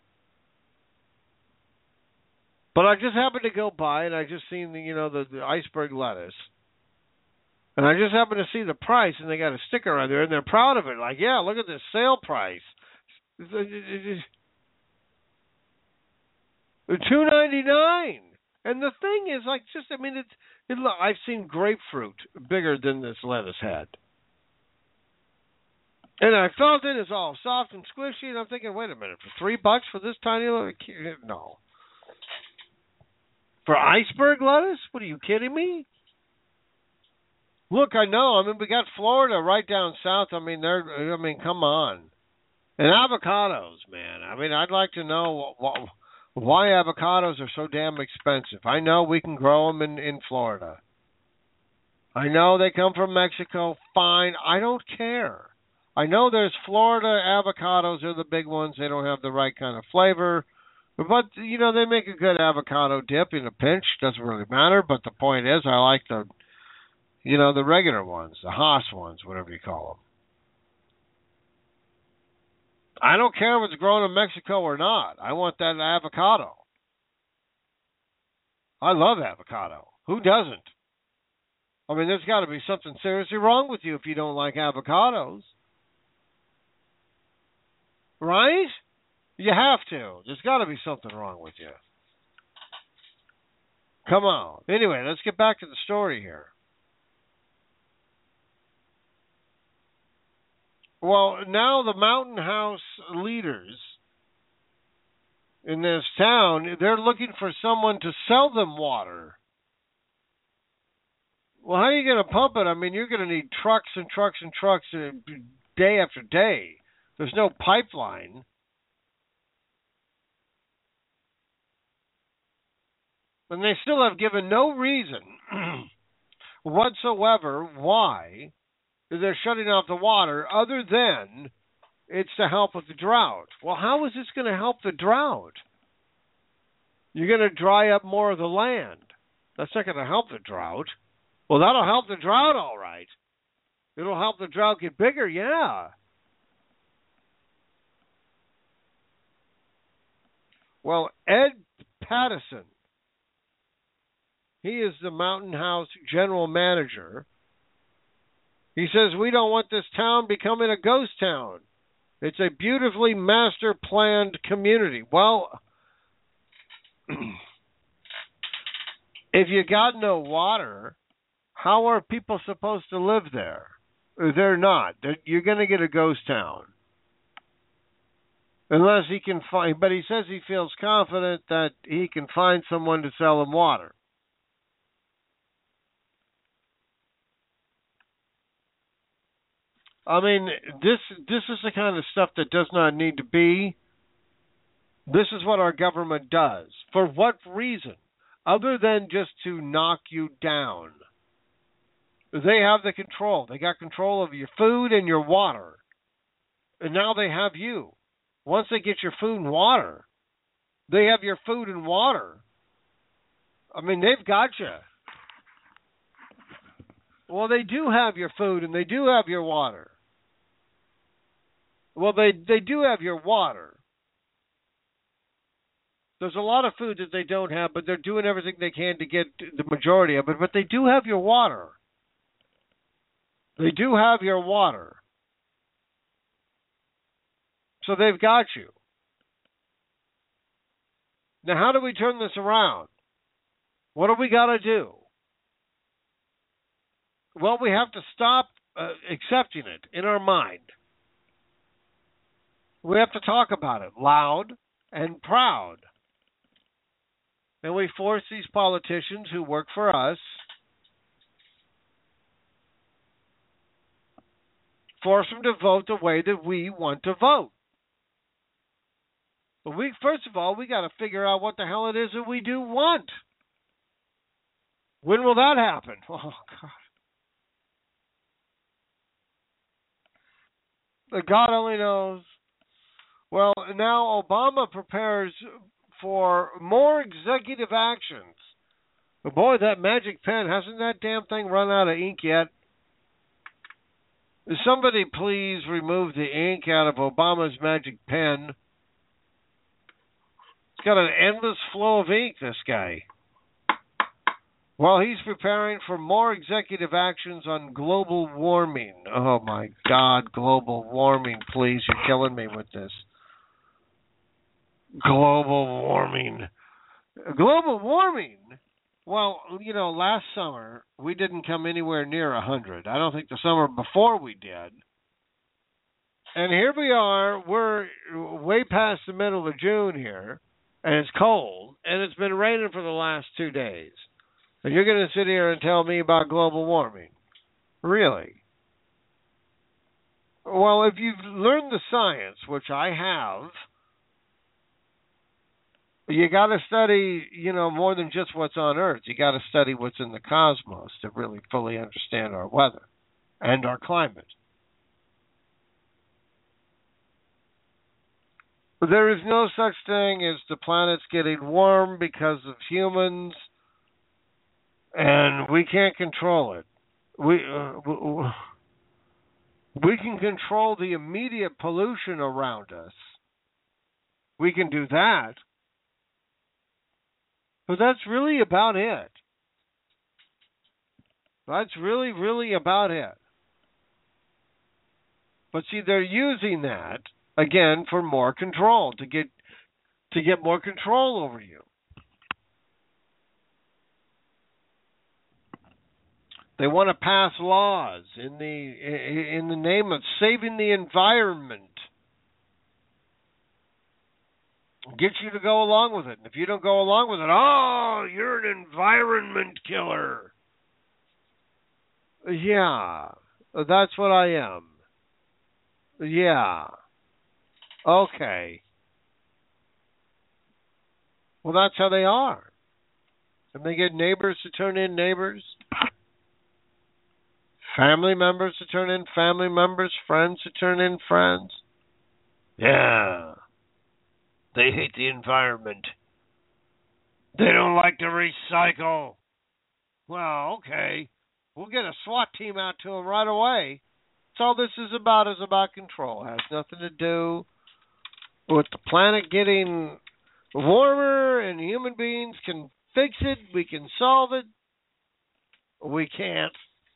But I just happened to go by, and I just seen the iceberg lettuce. And I just happened to see the price, and they got a sticker on there, and they're proud of it. Like, yeah, look at this sale price. $2.99. And the thing is, I've seen grapefruit bigger than this lettuce head. And I felt it is all soft and squishy, and I'm thinking, wait a minute, for $3 for this tiny little... No. For iceberg lettuce? What, are you kidding me? Look, I know. We got Florida right down south. Come on. And avocados, man. I'd like to know why avocados are so damn expensive. I know we can grow them in Florida. I know they come from Mexico. Fine. I don't care. I know there's Florida avocados are the big ones. They don't have the right kind of flavor. But, they make a good avocado dip in a pinch. Doesn't really matter. But the point is, I like the regular ones, the Haas ones, whatever you call them. I don't care if it's grown in Mexico or not. I want that avocado. I love avocado. Who doesn't? I mean, there's got to be something seriously wrong with you if you don't like avocados. Right? You have to. There's got to be something wrong with you. Come on. Anyway, let's get back to the story here. Well, now the Mountain House leaders in this town, they're looking for someone to sell them water. Well, how are you going to pump it? I mean, you're going to need trucks and trucks and trucks day after day. There's no pipeline. And they still have given no reason whatsoever why they're shutting off the water other than it's to help with the drought. Well, how is this going to help the drought? You're going to dry up more of the land. That's not going to help the drought. Well, that'll help the drought, all right. It'll help the drought get bigger, yeah. Well, Ed Pattison, he is the Mountain House general manager. He says, we don't want this town becoming a ghost town. It's a beautifully master-planned community. Well, if you got no water, how are people supposed to live there? They're not. You're going to get a ghost town. Unless he can find, but he says he feels confident that he can find someone to sell him water. I mean, this is the kind of stuff that does not need to be. This is what our government does. For what reason? Other than just to knock you down. They have the control. They got control of your food and your water. And now they have you. Once they get your food and water, they have your food and water. I mean, they've got you. Well, they do have your food and they do have your water. Well, they do have your water. There's a lot of food that they don't have, but they're doing everything they can to get the majority of it. But they do have your water. They do have your water. So they've got you. Now, how do we turn this around? What do we got to do? Well, we have to stop accepting it in our mind. We have to talk about it loud and proud. And we force these politicians who work for us, force them to vote the way that we want to vote. But first of all, we got to figure out what the hell it is that we do want. When will that happen? Oh, God. God only knows. Well, now Obama prepares for more executive actions. But boy, that magic pen, hasn't that damn thing run out of ink yet? Somebody please remove the ink out of Obama's magic pen. He's got an endless flow of ink, this guy. Well, he's preparing for more executive actions on global warming. Oh, my God, global warming, please. You're killing me with this. Global warming. Global warming? Well, you know, last summer, we didn't come anywhere near 100. I don't think the summer before we did. And here we are. We're way past the middle of June here, and it's cold, and it's been raining for the last 2 days. And you're going to sit here and tell me about global warming? Really? Well, if you've learned the science, which I have, you got to study, more than just what's on Earth. You got to study what's in the cosmos to really fully understand our weather and our climate. There is no such thing as the planet's getting warm because of humans, and we can't control it. We can control the immediate pollution around us. We can do that. But that's really about it. That's really, really about it. But see, they're using that, again, for more control, to get more control over you. They want to pass laws in the name of saving the environment. Get you to go along with it. And if you don't go along with it, oh, you're an environment killer. Yeah, that's what I am. Yeah. Okay. Well, that's how they are. And they get neighbors to turn in neighbors. Family members to turn in family members, friends to turn in friends. Yeah. They hate the environment. They don't like to recycle. Well, okay. We'll get a SWAT team out to them right away. That's all this is about control. It has nothing to do with the planet getting warmer and human beings can fix it. We can solve it. We can't.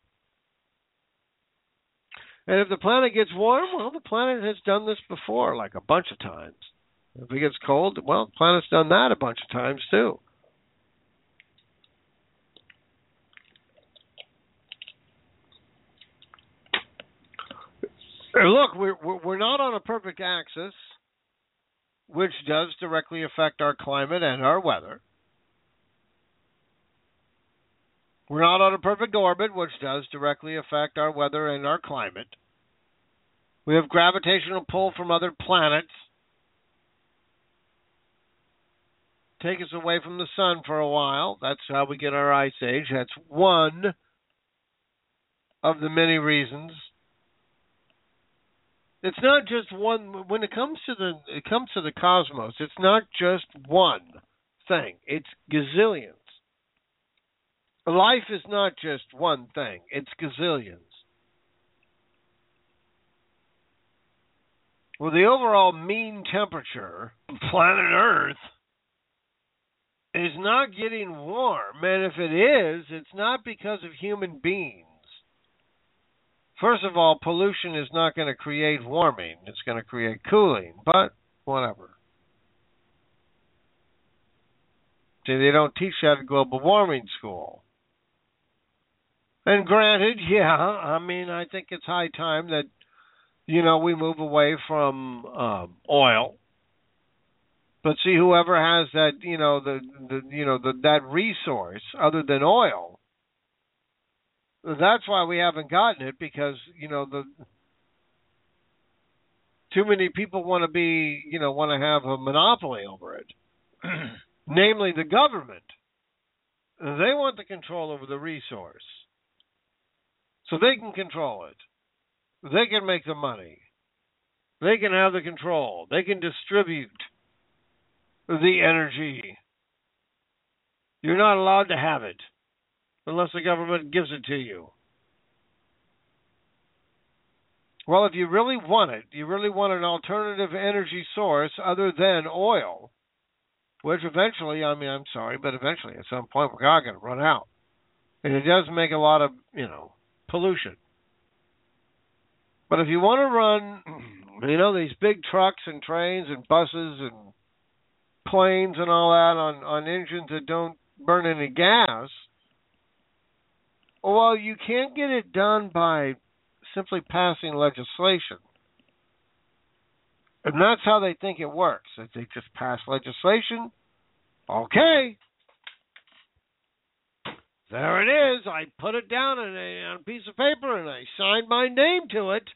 And if the planet gets warm, well, the planet has done this before, like a bunch of times. If it gets cold, well, the planet's done that a bunch of times too. Look, we're not on a perfect axis, which does directly affect our climate and our weather. We're not on a perfect orbit, which does directly affect our weather and our climate. We have gravitational pull from other planets. Take us away from the sun for a while. That's how we get our ice age. That's one of the many reasons. It's not just one. When it comes to the cosmos, it's not just one thing. It's gazillions. Life is not just one thing. It's gazillions. Well, the overall mean temperature of planet Earth is not getting warm. And if it is, it's not because of human beings. First of all, pollution is not going to create warming. It's going to create cooling, but whatever. See, they don't teach that at global warming school. And granted, yeah, I mean, I think it's high time that, we move away from oil. But see, whoever has that, that resource other than oil, that's why we haven't gotten it, because, too many people want to have a monopoly over it. Namely, the government. They want the control over the resource. So they can control it. They can make the money. They can have the control. They can distribute the energy. You're not allowed to have it unless the government gives it to you. Well, if you really want it, you really want an alternative energy source other than oil, which eventually, eventually at some point we're all going to run out. And it does make a lot of, pollution. But if you want to run, these big trucks and trains and buses and planes and all that on engines that don't burn any gas, well, you can't get it done by simply passing legislation. And that's how they think it works. If they just pass legislation, okay. There it is. I put it down on a piece of paper and I signed my name to it.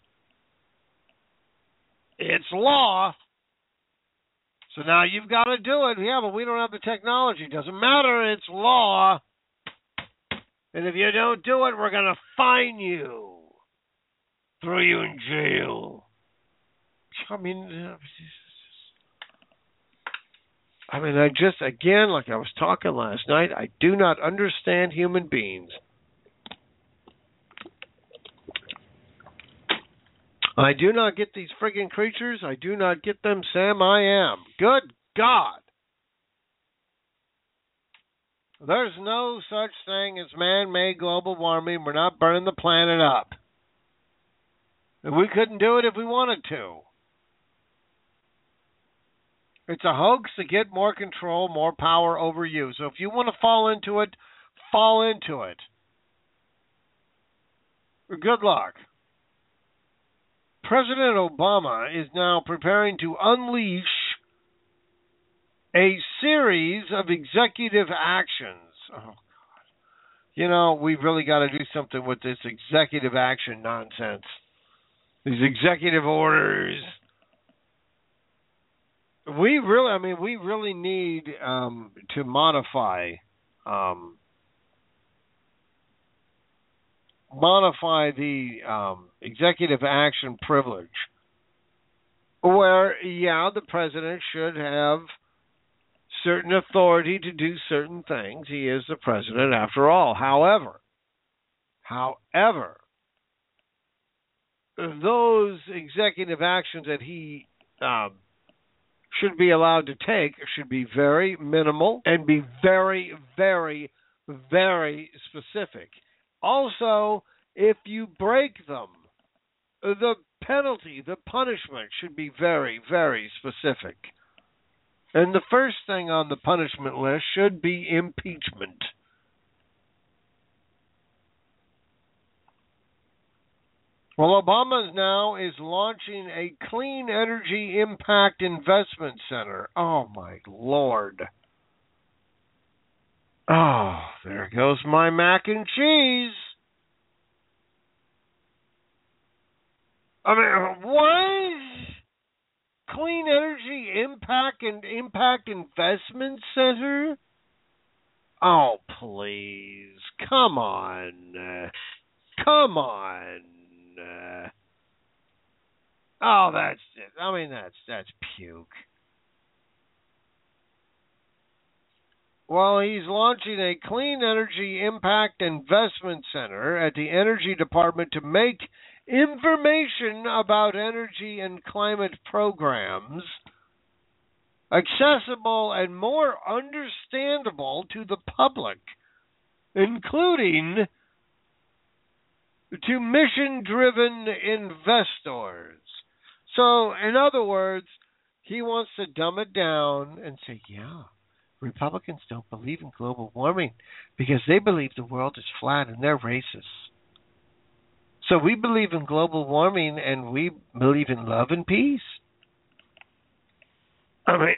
It's law. So now you've got to do it. Yeah, but we don't have the technology. Doesn't matter. It's law. And if you don't do it, we're going to fine you. Throw you in jail. I just, again, like I was talking last night, I do not understand human beings. I do not get these friggin' creatures. I do not get them, Sam. I am. Good God. There's no such thing as man-made global warming. We're not burning the planet up. We couldn't do it if we wanted to. It's a hoax to get more control, more power over you. So if you want to fall into it, fall into it. Good luck. President Obama is now preparing to unleash a series of executive actions. Oh, God. You know, we've really got to do something with this executive action nonsense. These executive orders. We really need to modify the executive action privilege, where, the president should have certain authority to do certain things. He is the president after all. However, those executive actions that he should be allowed to take should be very minimal and be very, very, very specific. Also, if you break them, the penalty, the punishment should be very, very specific. And the first thing on the punishment list should be impeachment. Well, Obama now is launching a Clean Energy Impact Investment Center. Oh, my Lord. Oh, there goes my mac and cheese. I mean, what? Clean Energy Impact Investment Center? Oh, please. Come on. Come on. Oh, that's it. I mean, that's puke. Well, he's launching a Clean Energy Impact Investment Center at the Energy Department to make information about energy and climate programs accessible and more understandable to the public, including to mission-driven investors. So, in other words, he wants to dumb it down and say, Republicans don't believe in global warming because they believe the world is flat and they're racist. So we believe in global warming and we believe in love and peace. I mean,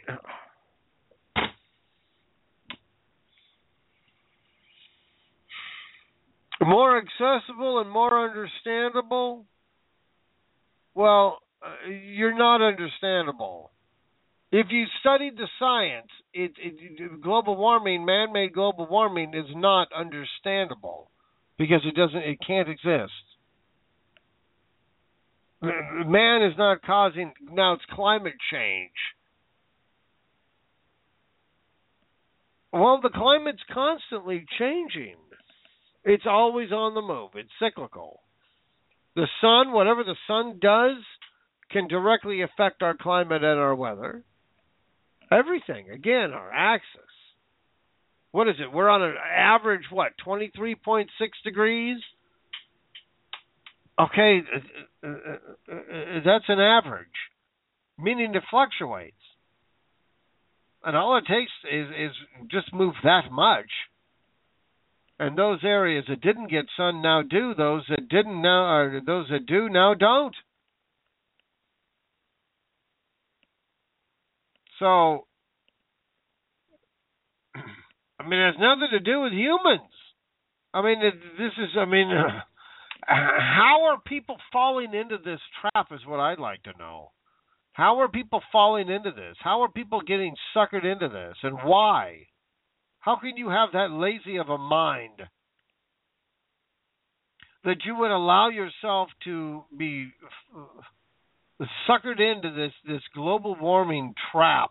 more accessible and more understandable? Well, you're not understandable. If you studied the science, global warming, man-made global warming, is not understandable because it can't exist. Man is not causing. Now it's climate change. Well, the climate's constantly changing. It's always on the move. It's cyclical. The sun, whatever the sun does, can directly affect our climate and our weather. Everything. Again, our axis. What is it? We're on an average, 23.6 degrees? Okay, that's an average, meaning it fluctuates. And all it takes is just move that much. And those areas that didn't get sun now do. Those that didn't now, or those that do now don't. So, I mean, it has nothing to do with humans. I mean, how are people falling into this trap is what I'd like to know. How are people falling into this? How are people getting suckered into this? And why? How can you have that lazy of a mind that you would allow yourself to be suckered into this global warming trap?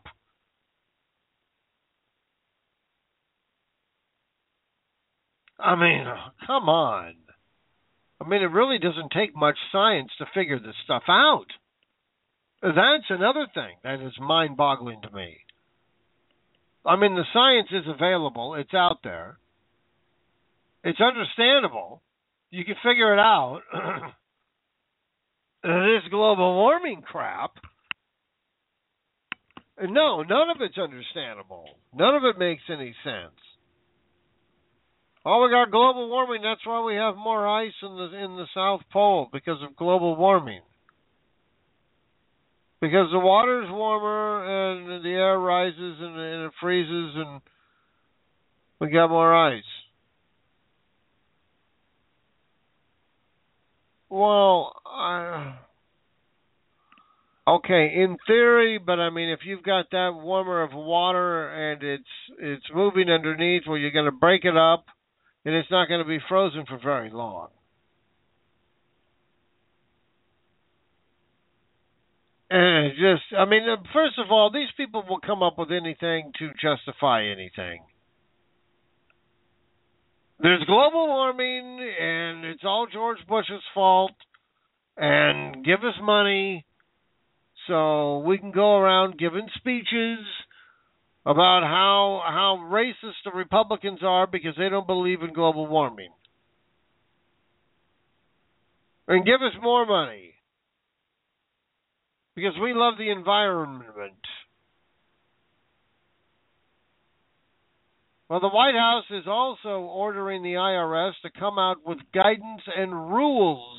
I mean, come on. I mean, it really doesn't take much science to figure this stuff out. That's another thing that is mind-boggling to me. I mean, the science is available. It's out there. It's understandable. You can figure it out. This global warming crap, no, none of it's understandable. None of it makes any sense. Oh, we got global warming. That's why we have more ice in the South Pole, because of global warming. Because the water's warmer and the air rises and it freezes and we got more ice. Well, okay, in theory, but I mean, if you've got that warmer of water and it's moving underneath, well, you're going to break it up, and it's not going to be frozen for very long. And it just, I mean, first of all, these people will come up with anything to justify anything. There's global warming, and it's all George Bush's fault, and give us money so we can go around giving speeches about how racist the Republicans are because they don't believe in global warming. And give us more money because we love the environment. Well, the White House is also ordering the IRS to come out with guidance and rules.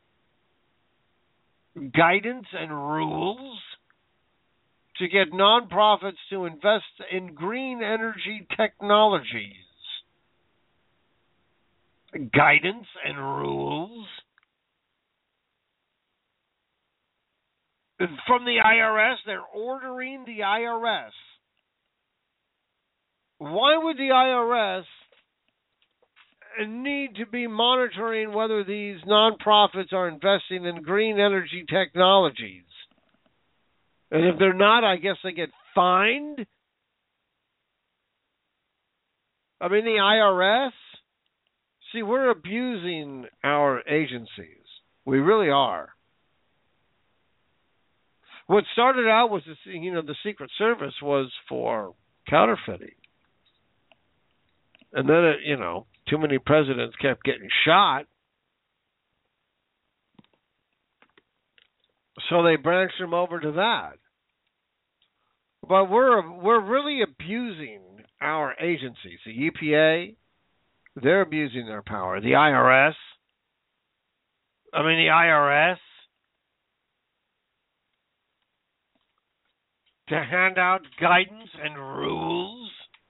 Guidance and rules to get nonprofits to invest in green energy technologies. Guidance and rules from the IRS. They're ordering the IRS. Why would the IRS need to be monitoring whether these nonprofits are investing in green energy technologies? And if they're not, I guess they get fined? I mean, the IRS? See, we're abusing our agencies. We really are. What started out was, the Secret Service was for counterfeiting. And then, too many presidents kept getting shot. So they branched them over to that. But we're really abusing our agencies. The EPA, they're abusing their power. The IRS, to hand out guidance and rules.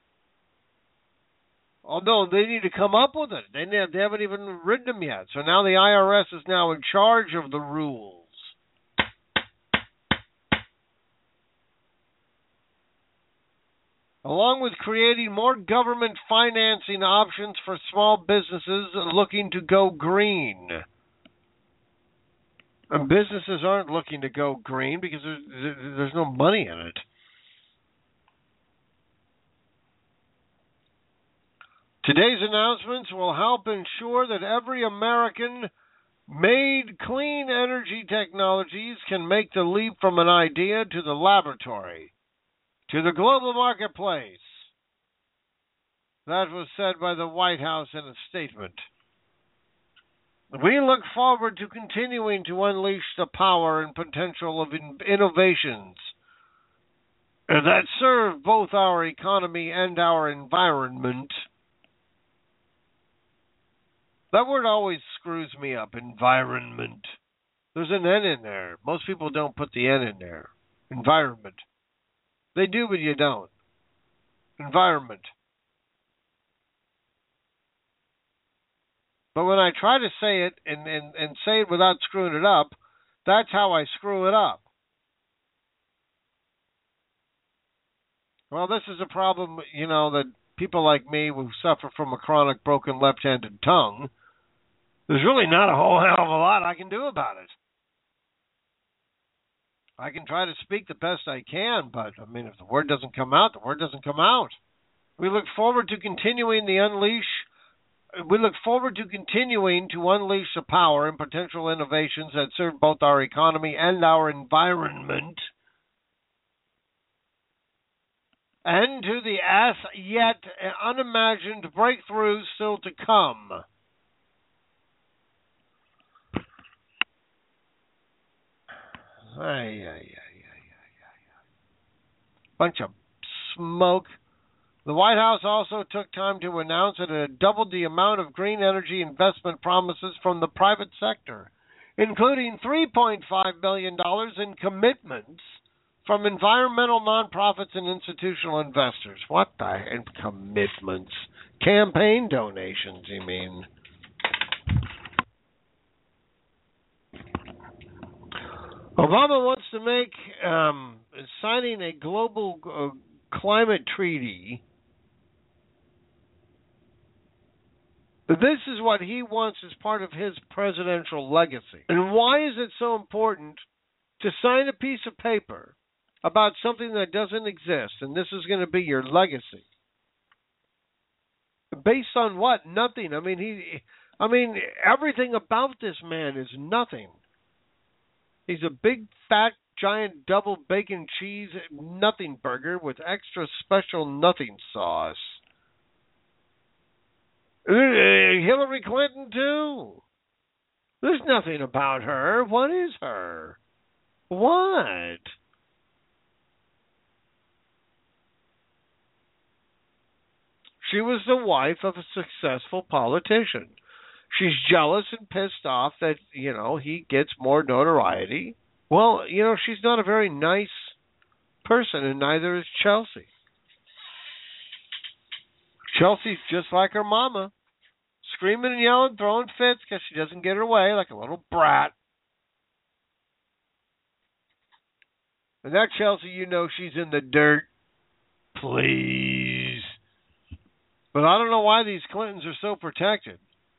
Although they need to come up with it. They haven't even written them yet. So now the IRS is now in charge of the rules. Along with creating more government financing options for small businesses looking to go green. And businesses aren't looking to go green because there's no money in it. Today's announcements will help ensure that every American made clean energy technologies can make the leap from an idea to the laboratory, to the global marketplace. That was said by the White House in a statement. We look forward to continuing to unleash the power and potential of innovations that serve both our economy and our environment. That word always screws me up, environment. There's an N in there. Most people don't put the N in there. Environment. They do, but you don't. Environment. But when I try to say it and say it without screwing it up, that's how I screw it up. Well, this is a problem, that people like me who suffer from a chronic broken left-handed tongue, there's really not a whole hell of a lot I can do about it. I can try to speak the best I can, but, if the word doesn't come out, the word doesn't come out. We look forward to continuing the unleash We look forward to continuing to unleash the power and potential innovations that serve both our economy and our environment, and to the as yet unimagined breakthroughs still to come. Bunch of smoke. The White House also took time to announce that it had doubled the amount of green energy investment promises from the private sector, including $3.5 billion in commitments from environmental nonprofits and institutional investors. What the heck? Commitments? Campaign donations, you mean? Obama wants to make signing a global climate treaty. This is what he wants as part of his presidential legacy. And why is it so important to sign a piece of paper about something that doesn't exist, and this is going to be your legacy? Based on what? Nothing. I mean, everything about this man is nothing. He's a big, fat, giant double bacon cheese nothing burger with extra special nothing sauce. Hillary Clinton, too. There's nothing about her. What is her? What? She was the wife of a successful politician. She's jealous and pissed off that, he gets more notoriety. Well, she's not a very nice person, and neither is Chelsea. Chelsea's just like her mama, screaming and yelling, throwing fits because she doesn't get her way like a little brat. And that Chelsea, she's in the dirt. Please. But I don't know why these Clintons are so protected.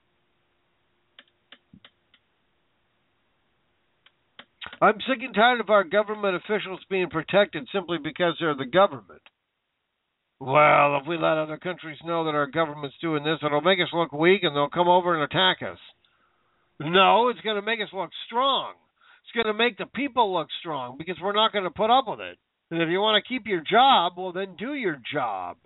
I'm sick and tired of our government officials being protected simply because they're the government. Well, if we let other countries know that our government's doing this, it'll make us look weak and they'll come over and attack us. No, it's going to make us look strong. It's going to make the people look strong because we're not going to put up with it. And if you want to keep your job, well, then do your job.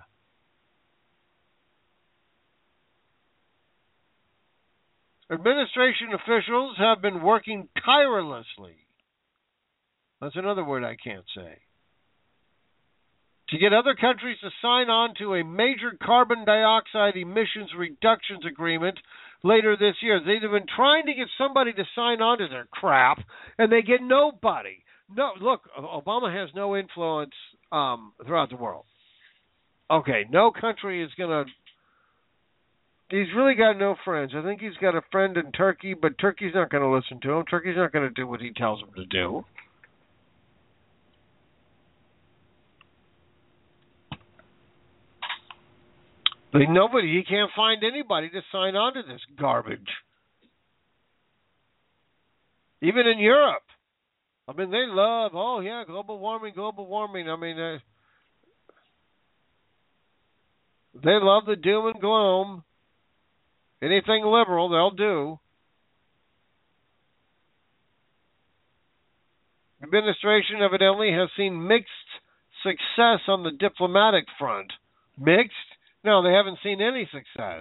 Administration officials have been working tirelessly. That's another word I can't say. To get other countries to sign on to a major carbon dioxide emissions reductions agreement later this year. They've been trying to get somebody to sign on to their crap, and they get nobody. No, look, Obama has no influence throughout the world. Okay, no country is going to... He's really got no friends. I think he's got a friend in Turkey, but Turkey's not going to listen to him. Turkey's not going to do what he tells them to do. He can't find anybody to sign on to this garbage. Even in Europe. They love, global warming. They love the doom and gloom. Anything liberal, they'll do. The administration evidently has seen mixed success on the diplomatic front. Mixed? No, they haven't seen any success.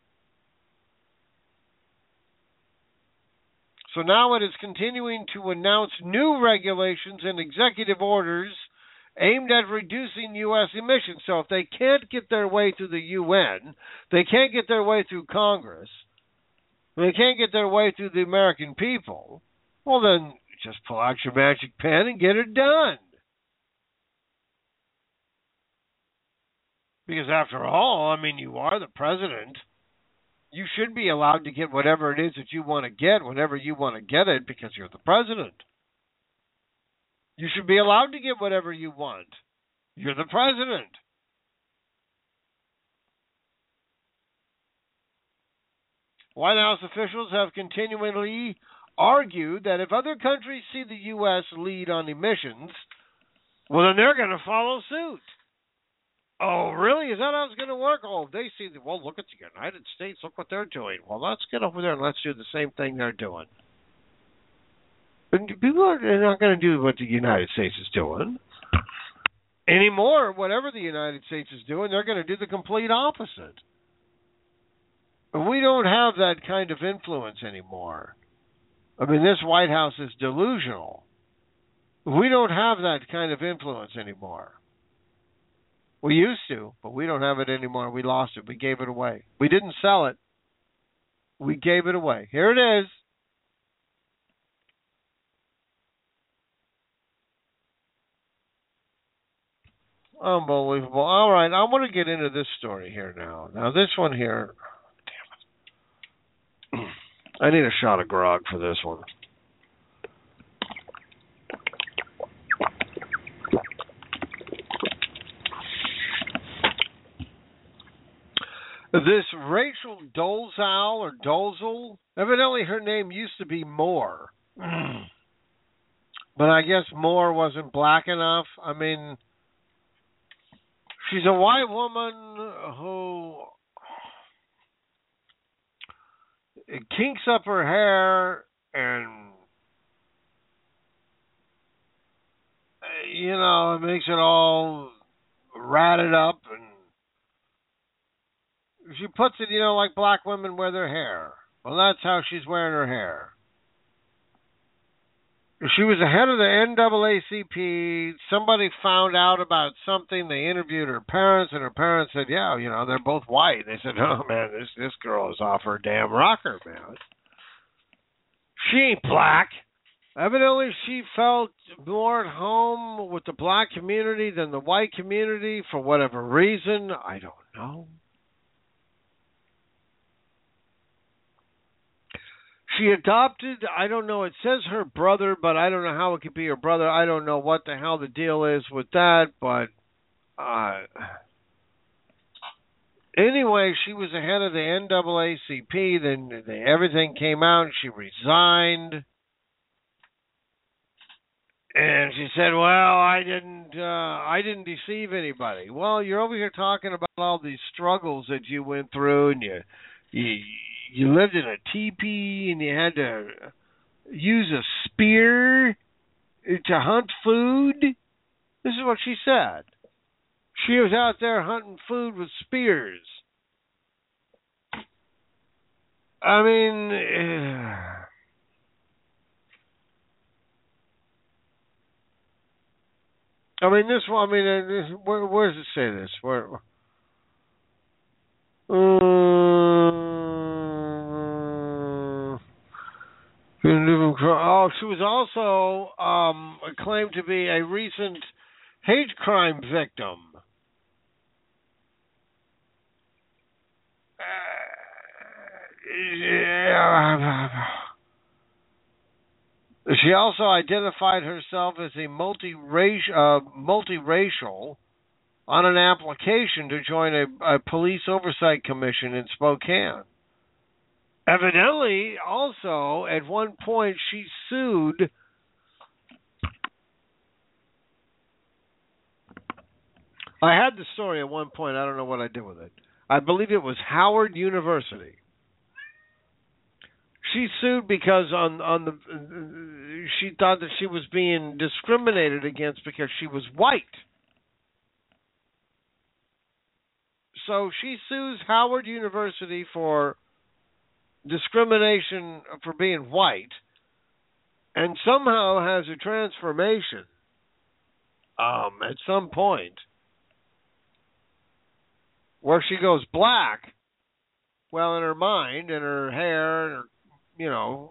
So now it is continuing to announce new regulations and executive orders aimed at reducing U.S. emissions. So if they can't get their way through the UN, they can't get their way through Congress, they can't get their way through the American people, well then just pull out your magic pen and get it done. Because after all, you are the president. You should be allowed to get whatever it is that you want to get whenever you want to get it because you're the president. You should be allowed to get whatever you want. You're the president. White House officials have continually argued that if other countries see the U.S. lead on emissions, well, then they're going to follow suit. Oh, really? Is that how it's going to work? Oh, they see, well, look at the United States. Look what they're doing. Well, let's get over there and let's do the same thing they're doing. And people are not going to do what the United States is doing anymore. Whatever the United States is doing, they're going to do the complete opposite. We don't have that kind of influence anymore. I mean, this White House is delusional. We don't have that kind of influence anymore. We used to, but we don't have it anymore. We lost it. We gave it away. We didn't sell it. We gave it away. Here it is. Unbelievable. All right, I want to get into this story here now. Now, this one here, damn it. I need a shot of grog for this one. This Rachel Dolezal or Dolezal, evidently her name used to be Moore. But I guess Moore wasn't black enough. I mean, she's a white woman who kinks up her hair and, you know, makes it all ratted up, and she puts it, you know, like black women wear their hair. Well, that's how she's wearing her hair. She was the head of the NAACP. Somebody found out about something. They interviewed her parents, and her parents said, yeah, you know, they're both white. They said, oh, man, this girl is off her damn rocker, man. She ain't black. Evidently, she felt more at home with the black community than the white community for whatever reason. I don't know. She adopted, I don't know, it says her brother, but I don't know how it could be her brother. I don't know what the hell the deal is with that, but anyway, she was the head of the NAACP. Then everything came out, and she resigned. And she said, well, I didn't deceive anybody. Well, you're over here talking about all these struggles that you went through, and you lived in a teepee, and you had to use a spear to hunt food. This is what she said. She was out there hunting food with spears. I mean, this one. I mean, where does it say this? Where? Oh, she was also claimed to be a recent hate crime victim. She also identified herself as a multiracial on an application to join a police oversight commission in Spokane. Evidently, also, at one point, she sued I had the story at one point. I don't know what I did with it. I believe it was Howard University. She sued because she thought that she was being discriminated against because she was white. So she sues Howard University for discrimination for being white, and somehow has a transformation at some point where she goes black. Well, in her mind, in her hair, and her, you know.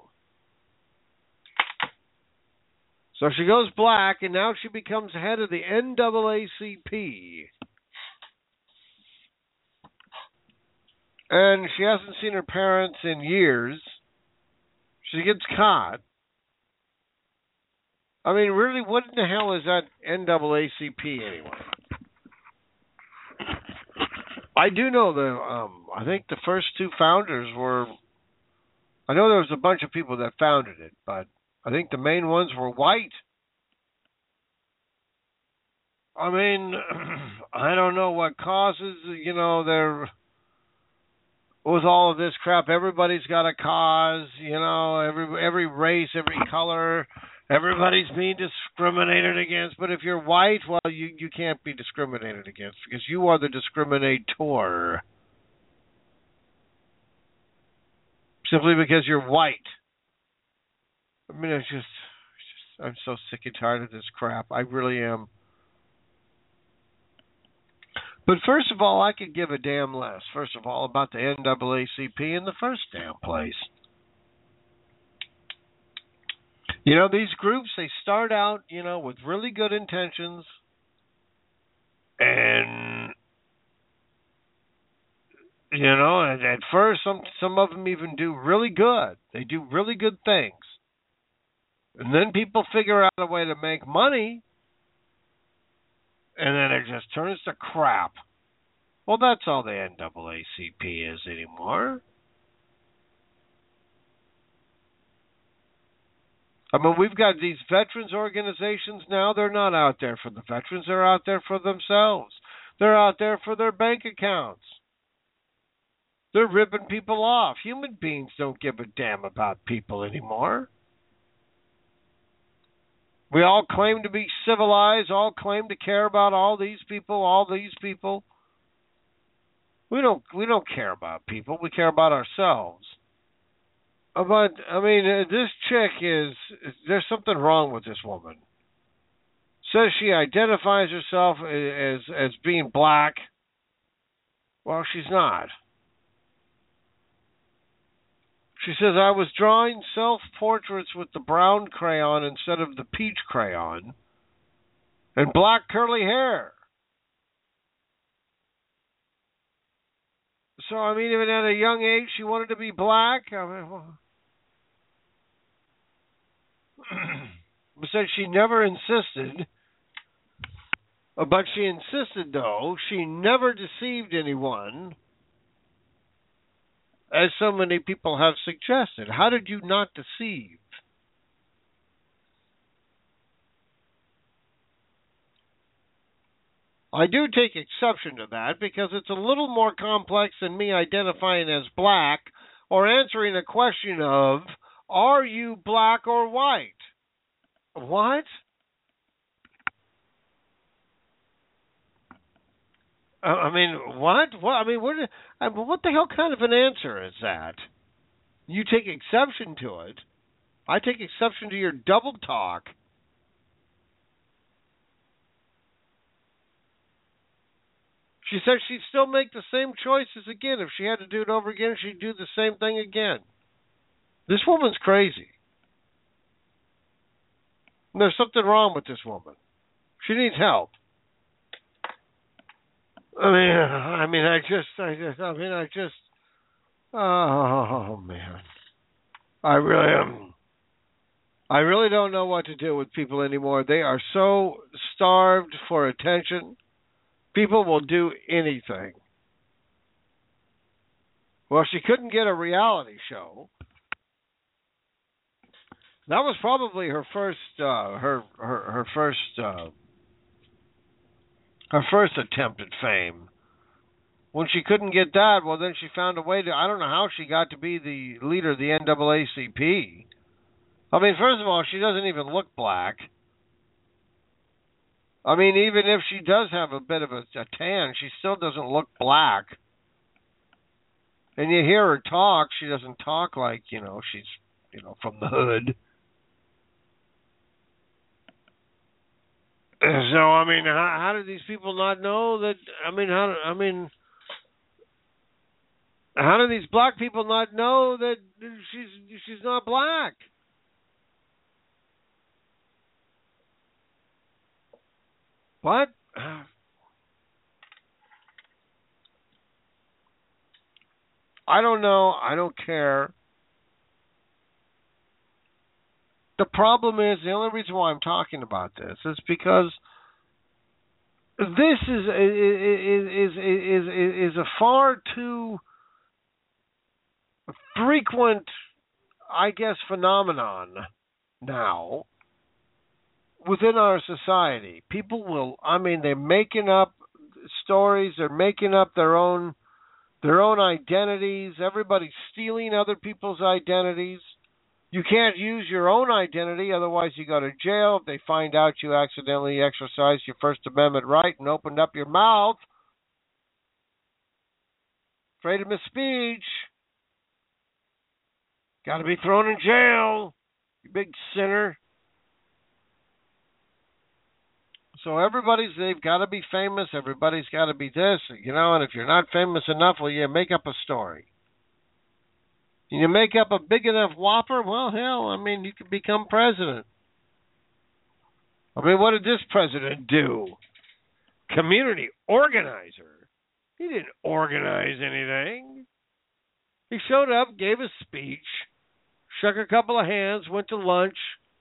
So she goes black, and now she becomes head of the NAACP. And she hasn't seen her parents in years. She gets caught. I mean, really, what in the hell is that NAACP anyway? I do know that I think the first two founders were... I know there was a bunch of people that founded it, but I think the main ones were white. I mean, I don't know what causes, there with all of this crap. Everybody's got a cause, every race, every color, everybody's being discriminated against. But if you're white, well, you can't be discriminated against because you are the discriminator. Simply because you're white. I mean, I'm so sick and tired of this crap. I really am. But first of all, I could give a damn less, first of all, about the NAACP in the first damn place. These groups, they start out, with really good intentions. And, at first, some of them even do really good. They do really good things. And then people figure out a way to make money. And then it just turns to crap. Well, that's all the NAACP is anymore. I mean, we've got these veterans organizations now. They're not out there for the veterans. They're out there for themselves. They're out there for their bank accounts. They're ripping people off. Human beings don't give a damn about people anymore. We all claim to be civilized, all claim to care about all these people. We don't care about people. We care about ourselves. But, I mean, this chick there's something wrong with this woman. Says she identifies herself as being black. Well, she's not. She says, I was drawing self-portraits with the brown crayon instead of the peach crayon and black curly hair. So, I mean, even at a young age, she wanted to be black. I mean, well, but said she never insisted. But she insisted, though, she never deceived anyone, as so many people have suggested. How did you not deceive? I do take exception to that because it's a little more complex than me identifying as black or answering a question of, are you black or white? What? I mean, what? I mean, what the hell kind of an answer is that? You take exception to it. I take exception to your double talk. She said she'd still make the same choices again. If she had to do it over again, she'd do the same thing again. This woman's crazy. There's something wrong with this woman. She needs help. Oh man. I really don't know what to do with people anymore. They are so starved for attention. People will do anything. Well, she couldn't get a reality show. That was probably her first attempt at fame. When she couldn't get that, well, then she found a way to. I don't know how she got to be the leader of the NAACP. I mean, first of all, she doesn't even look black. I mean, even if she does have a bit of a tan, she still doesn't look black. And you hear her talk, she doesn't talk like, she's, from the hood. So, I mean, how do these people not know that, how do these black people not know that she's not black? What? I don't know. I don't care. The problem is, the only reason why I'm talking about this is because this is a far too frequent, I guess, phenomenon now, within our society, people will, they're making up stories, they're making up their own identities. Everybody's stealing other people's identities. You can't use your own identity, otherwise you go to jail. If they find out you accidentally exercised your First Amendment right and opened up your mouth, freedom of speech, got to be thrown in jail, you big sinner. So they've got to be famous. Everybody's got to be this, and if you're not famous enough, well, you make up a story. You make up a big enough whopper, well, hell, you could become president. What did this president do? Community organizer. He didn't organize anything. He showed up, gave a speech, shook a couple of hands, went to lunch.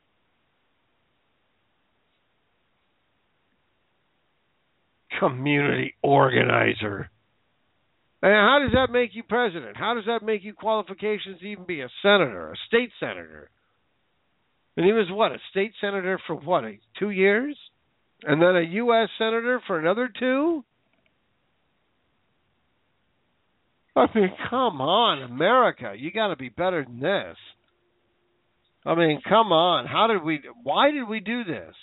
Community organizer. And how does that make you president? How does that make you qualifications to even be a senator, a state senator? And he was a state senator for 2 years? And then a U.S. senator for another 2? Come on, America. You got to be better than this. Come on. Why did we do this?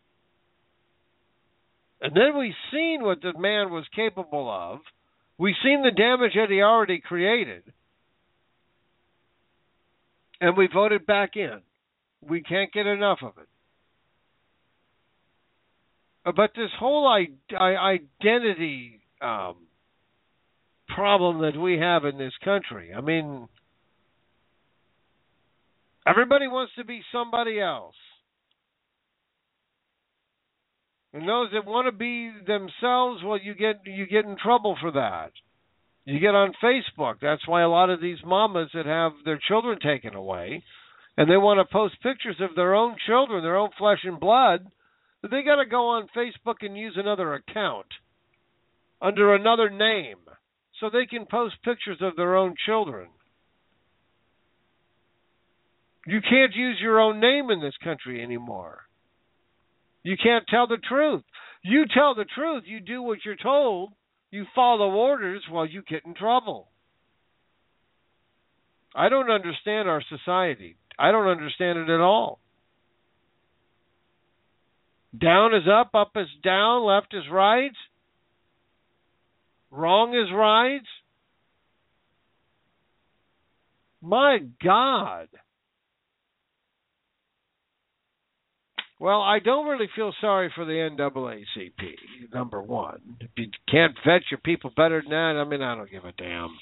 And then we've seen what the man was capable of. We've seen the damage that he already created. And we voted back in. We can't get enough of it. But this whole identity problem that we have in this country, everybody wants to be somebody else. And those that want to be themselves, well, you get in trouble for that. You get on Facebook. That's why a lot of these mamas that have their children taken away, and they want to post pictures of their own children, their own flesh and blood, they got to go on Facebook and use another account under another name so they can post pictures of their own children. You can't use your own name in this country anymore. You can't tell the truth. You tell the truth. You do what you're told. You follow orders while you get in trouble. I don't understand our society. I don't understand it at all. Down is up is down, left is right, wrong is right. My God. Well, I don't really feel sorry for the NAACP, number one. If you can't vet your people better than that, I don't give a damn.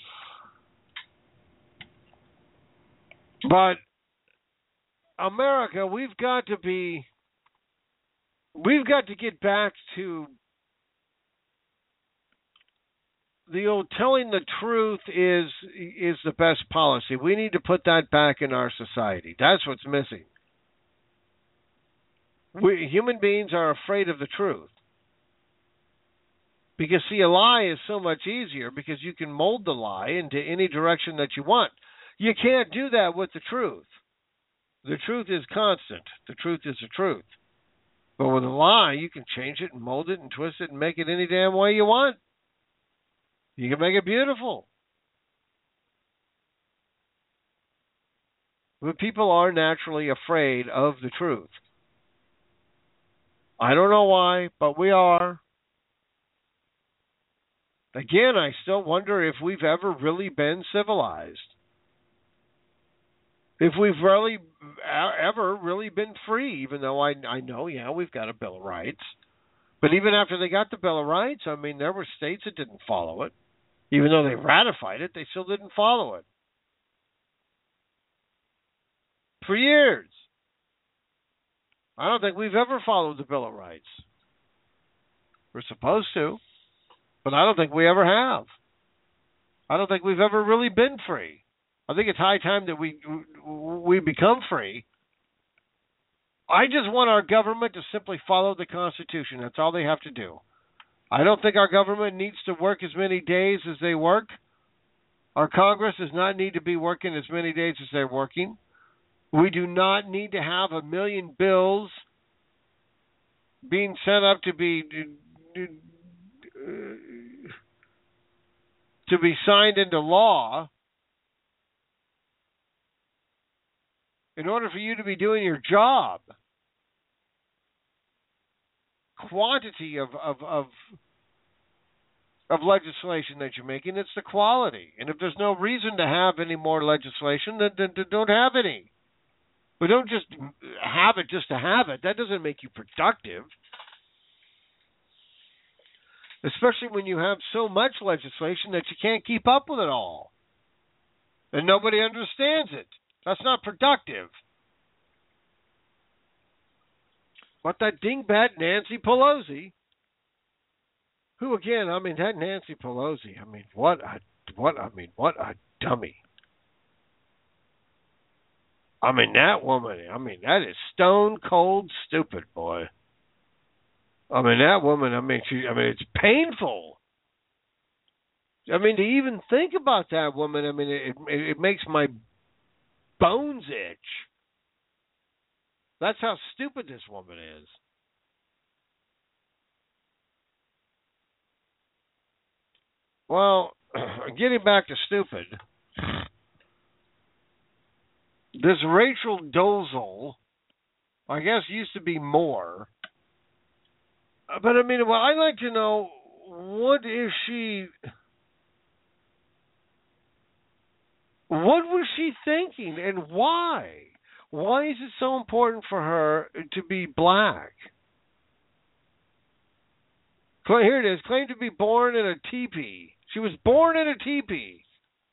But America, we've got to get back to the old telling the truth is the best policy. We need to put that back in our society. That's what's missing. Human beings are afraid of the truth. Because, see, a lie is so much easier because you can mold the lie into any direction that you want. You can't do that with the truth. The truth is constant. The truth is the truth. But with a lie, you can change it and mold it and twist it and make it any damn way you want. You can make it beautiful. But people are naturally afraid of the truth. I don't know why, but we are. Again, I still wonder if we've ever really been civilized. If we've really ever really been free, even though I know, we've got a Bill of Rights. But even after they got the Bill of Rights, there were states that didn't follow it. Even though they ratified it, they still didn't follow it. For years. I don't think we've ever followed the Bill of Rights. We're supposed to, but I don't think we ever have. I don't think we've ever really been free. I think it's high time that we become free. I just want our government to simply follow the Constitution. That's all they have to do. I don't think our government needs to work as many days as they work. Our Congress does not need to be working as many days as they're working. We do not need to have 1 million bills being sent up to be signed into law in order for you to be doing your job. Quantity of legislation that you're making, it's the quality. And if there's no reason to have any more legislation, then don't have any. But don't just have it just to have it. That doesn't make you productive. Especially when you have so much legislation that you can't keep up with it all. And nobody understands it. That's not productive. But that dingbat Nancy Pelosi, who again, I mean, that Nancy Pelosi, I mean, what a dummy. I mean, that woman, I mean, that is stone cold stupid, boy. I mean, that woman, I mean, it's painful. I mean, to even think about that woman, I mean, it makes my bones itch. That's how stupid this woman is. Well, getting back to stupid, this Rachel Dolezal, I guess, used to be more. But I mean, well, I'd like to know, what was she thinking, and why? Why is it so important for her to be black? Here it is. Claimed to be born in a teepee. She was born in a teepee.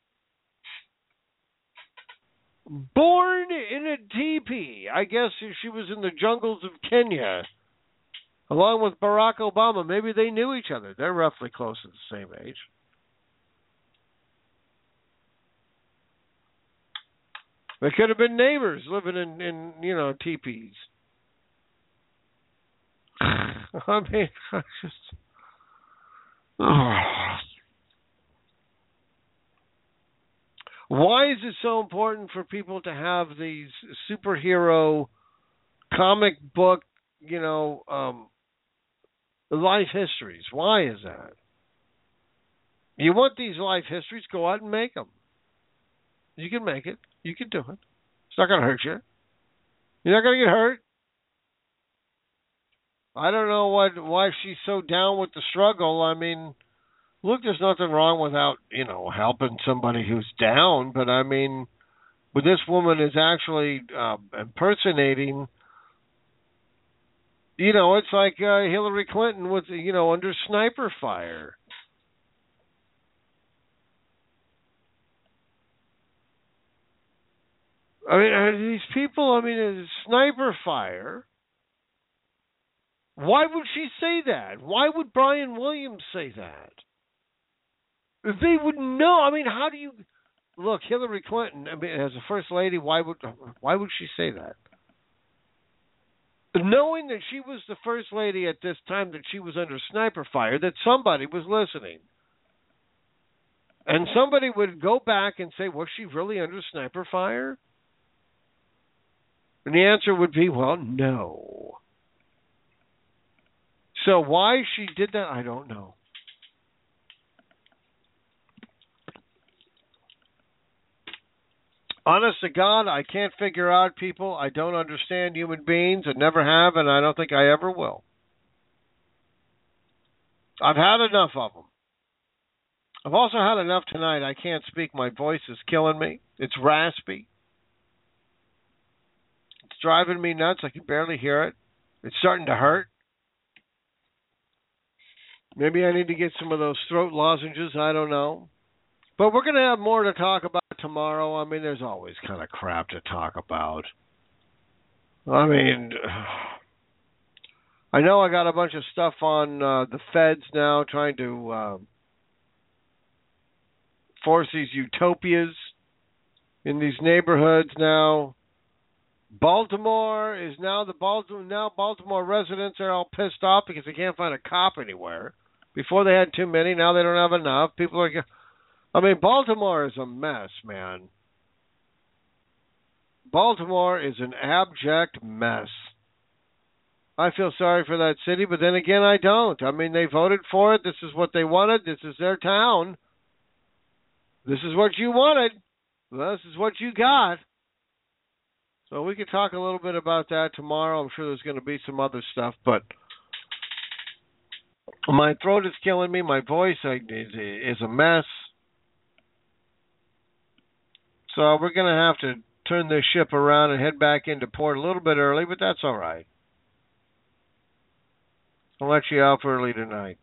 Born in a teepee. I guess she was in the jungles of Kenya, along with Barack Obama. Maybe they knew each other. They're roughly close to the same age. They could have been neighbors living in teepees. I mean, why is it so important for people to have these superhero comic book, life histories? Why is that? You want these life histories? Go out and make them. You can make it. You can do it. It's not going to hurt you. You're not going to get hurt. I don't know why she's so down with the struggle. I mean, look, there's nothing wrong without, helping somebody who's down. But, I mean, when this woman is actually impersonating, it's like Hillary Clinton with, under sniper fire. I mean, these people, sniper fire. Why would she say that? Why would Brian Williams say that? If they would know, how do you... Look, Hillary Clinton, as a first lady, why would she say that? Knowing that she was the first lady at this time, that she was under sniper fire, that somebody was listening. And somebody would go back and say, was she really under sniper fire? And the answer would be, well, no. So why she did that, I don't know. Honest to God, I can't figure out people. I don't understand human beings. I never have, and I don't think I ever will. I've had enough of them. I've also had enough tonight. I can't speak. My voice is killing me. It's raspy. It's driving me nuts. I can barely hear it. It's starting to hurt. Maybe I need to get some of those throat lozenges. I don't know. But we're going to have more to talk about tomorrow. There's always kind of crap to talk about. I know I got a bunch of stuff on the feds now trying to force these utopias in these neighborhoods now. Baltimore is now Baltimore residents are all pissed off because they can't find a cop anywhere. Before they had too many, now they don't have enough. People are... Baltimore is a mess, man. Baltimore is an abject mess. I feel sorry for that city, but then again, I don't. I mean, they voted for it. This is what they wanted. This is their town. This is what you wanted. This is what you got. So we could talk a little bit about that tomorrow. I'm sure there's going to be some other stuff, but my throat is killing me. My voice is a mess. So we're going to have to turn this ship around and head back into port a little bit early, but that's all right. I'll let you off early tonight.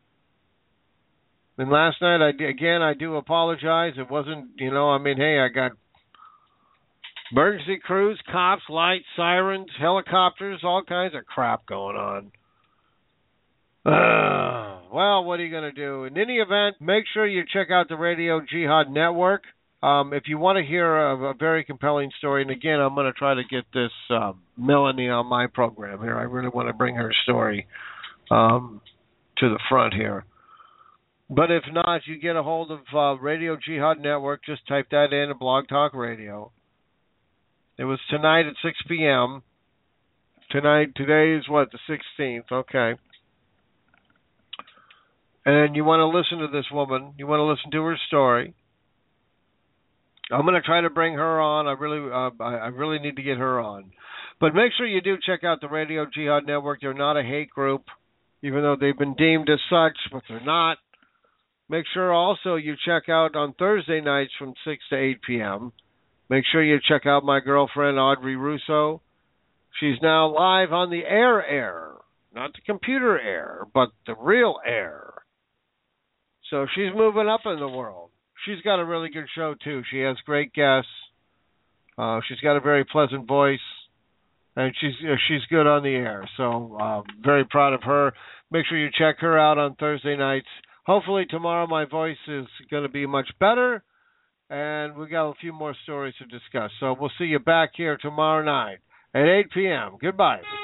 And last night, I do apologize. It wasn't, hey, I got emergency crews, cops, lights, sirens, helicopters, all kinds of crap going on. Well, what are you going to do? In any event, make sure you check out the Radio Jihad Network. If you want to hear a very compelling story, and again, I'm going to try to get this Melanie on my program here. I really want to bring her story to the front here. But if not, you get a hold of Radio Jihad Network. Just type that in Blog Talk Radio. It was tonight at 6 p.m. Today is what, the 16th? Okay. And you want to listen to this woman. You want to listen to her story. I'm going to try to bring her on. I really need to get her on. But make sure you do check out the Radio Jihad Network. They're not a hate group, even though they've been deemed as such, but they're not. Make sure also you check out on Thursday nights from 6 to 8 p.m. Make sure you check out my girlfriend, Audrey Russo. She's now live on the air, not the computer air, but the real air. So she's moving up in the world. She's got a really good show, too. She has great guests. She's got a very pleasant voice, and she's good on the air. So very proud of her. Make sure you check her out on Thursday nights. Hopefully tomorrow my voice is going to be much better, and we got a few more stories to discuss. So we'll see you back here tomorrow night at 8 p.m. Goodbye.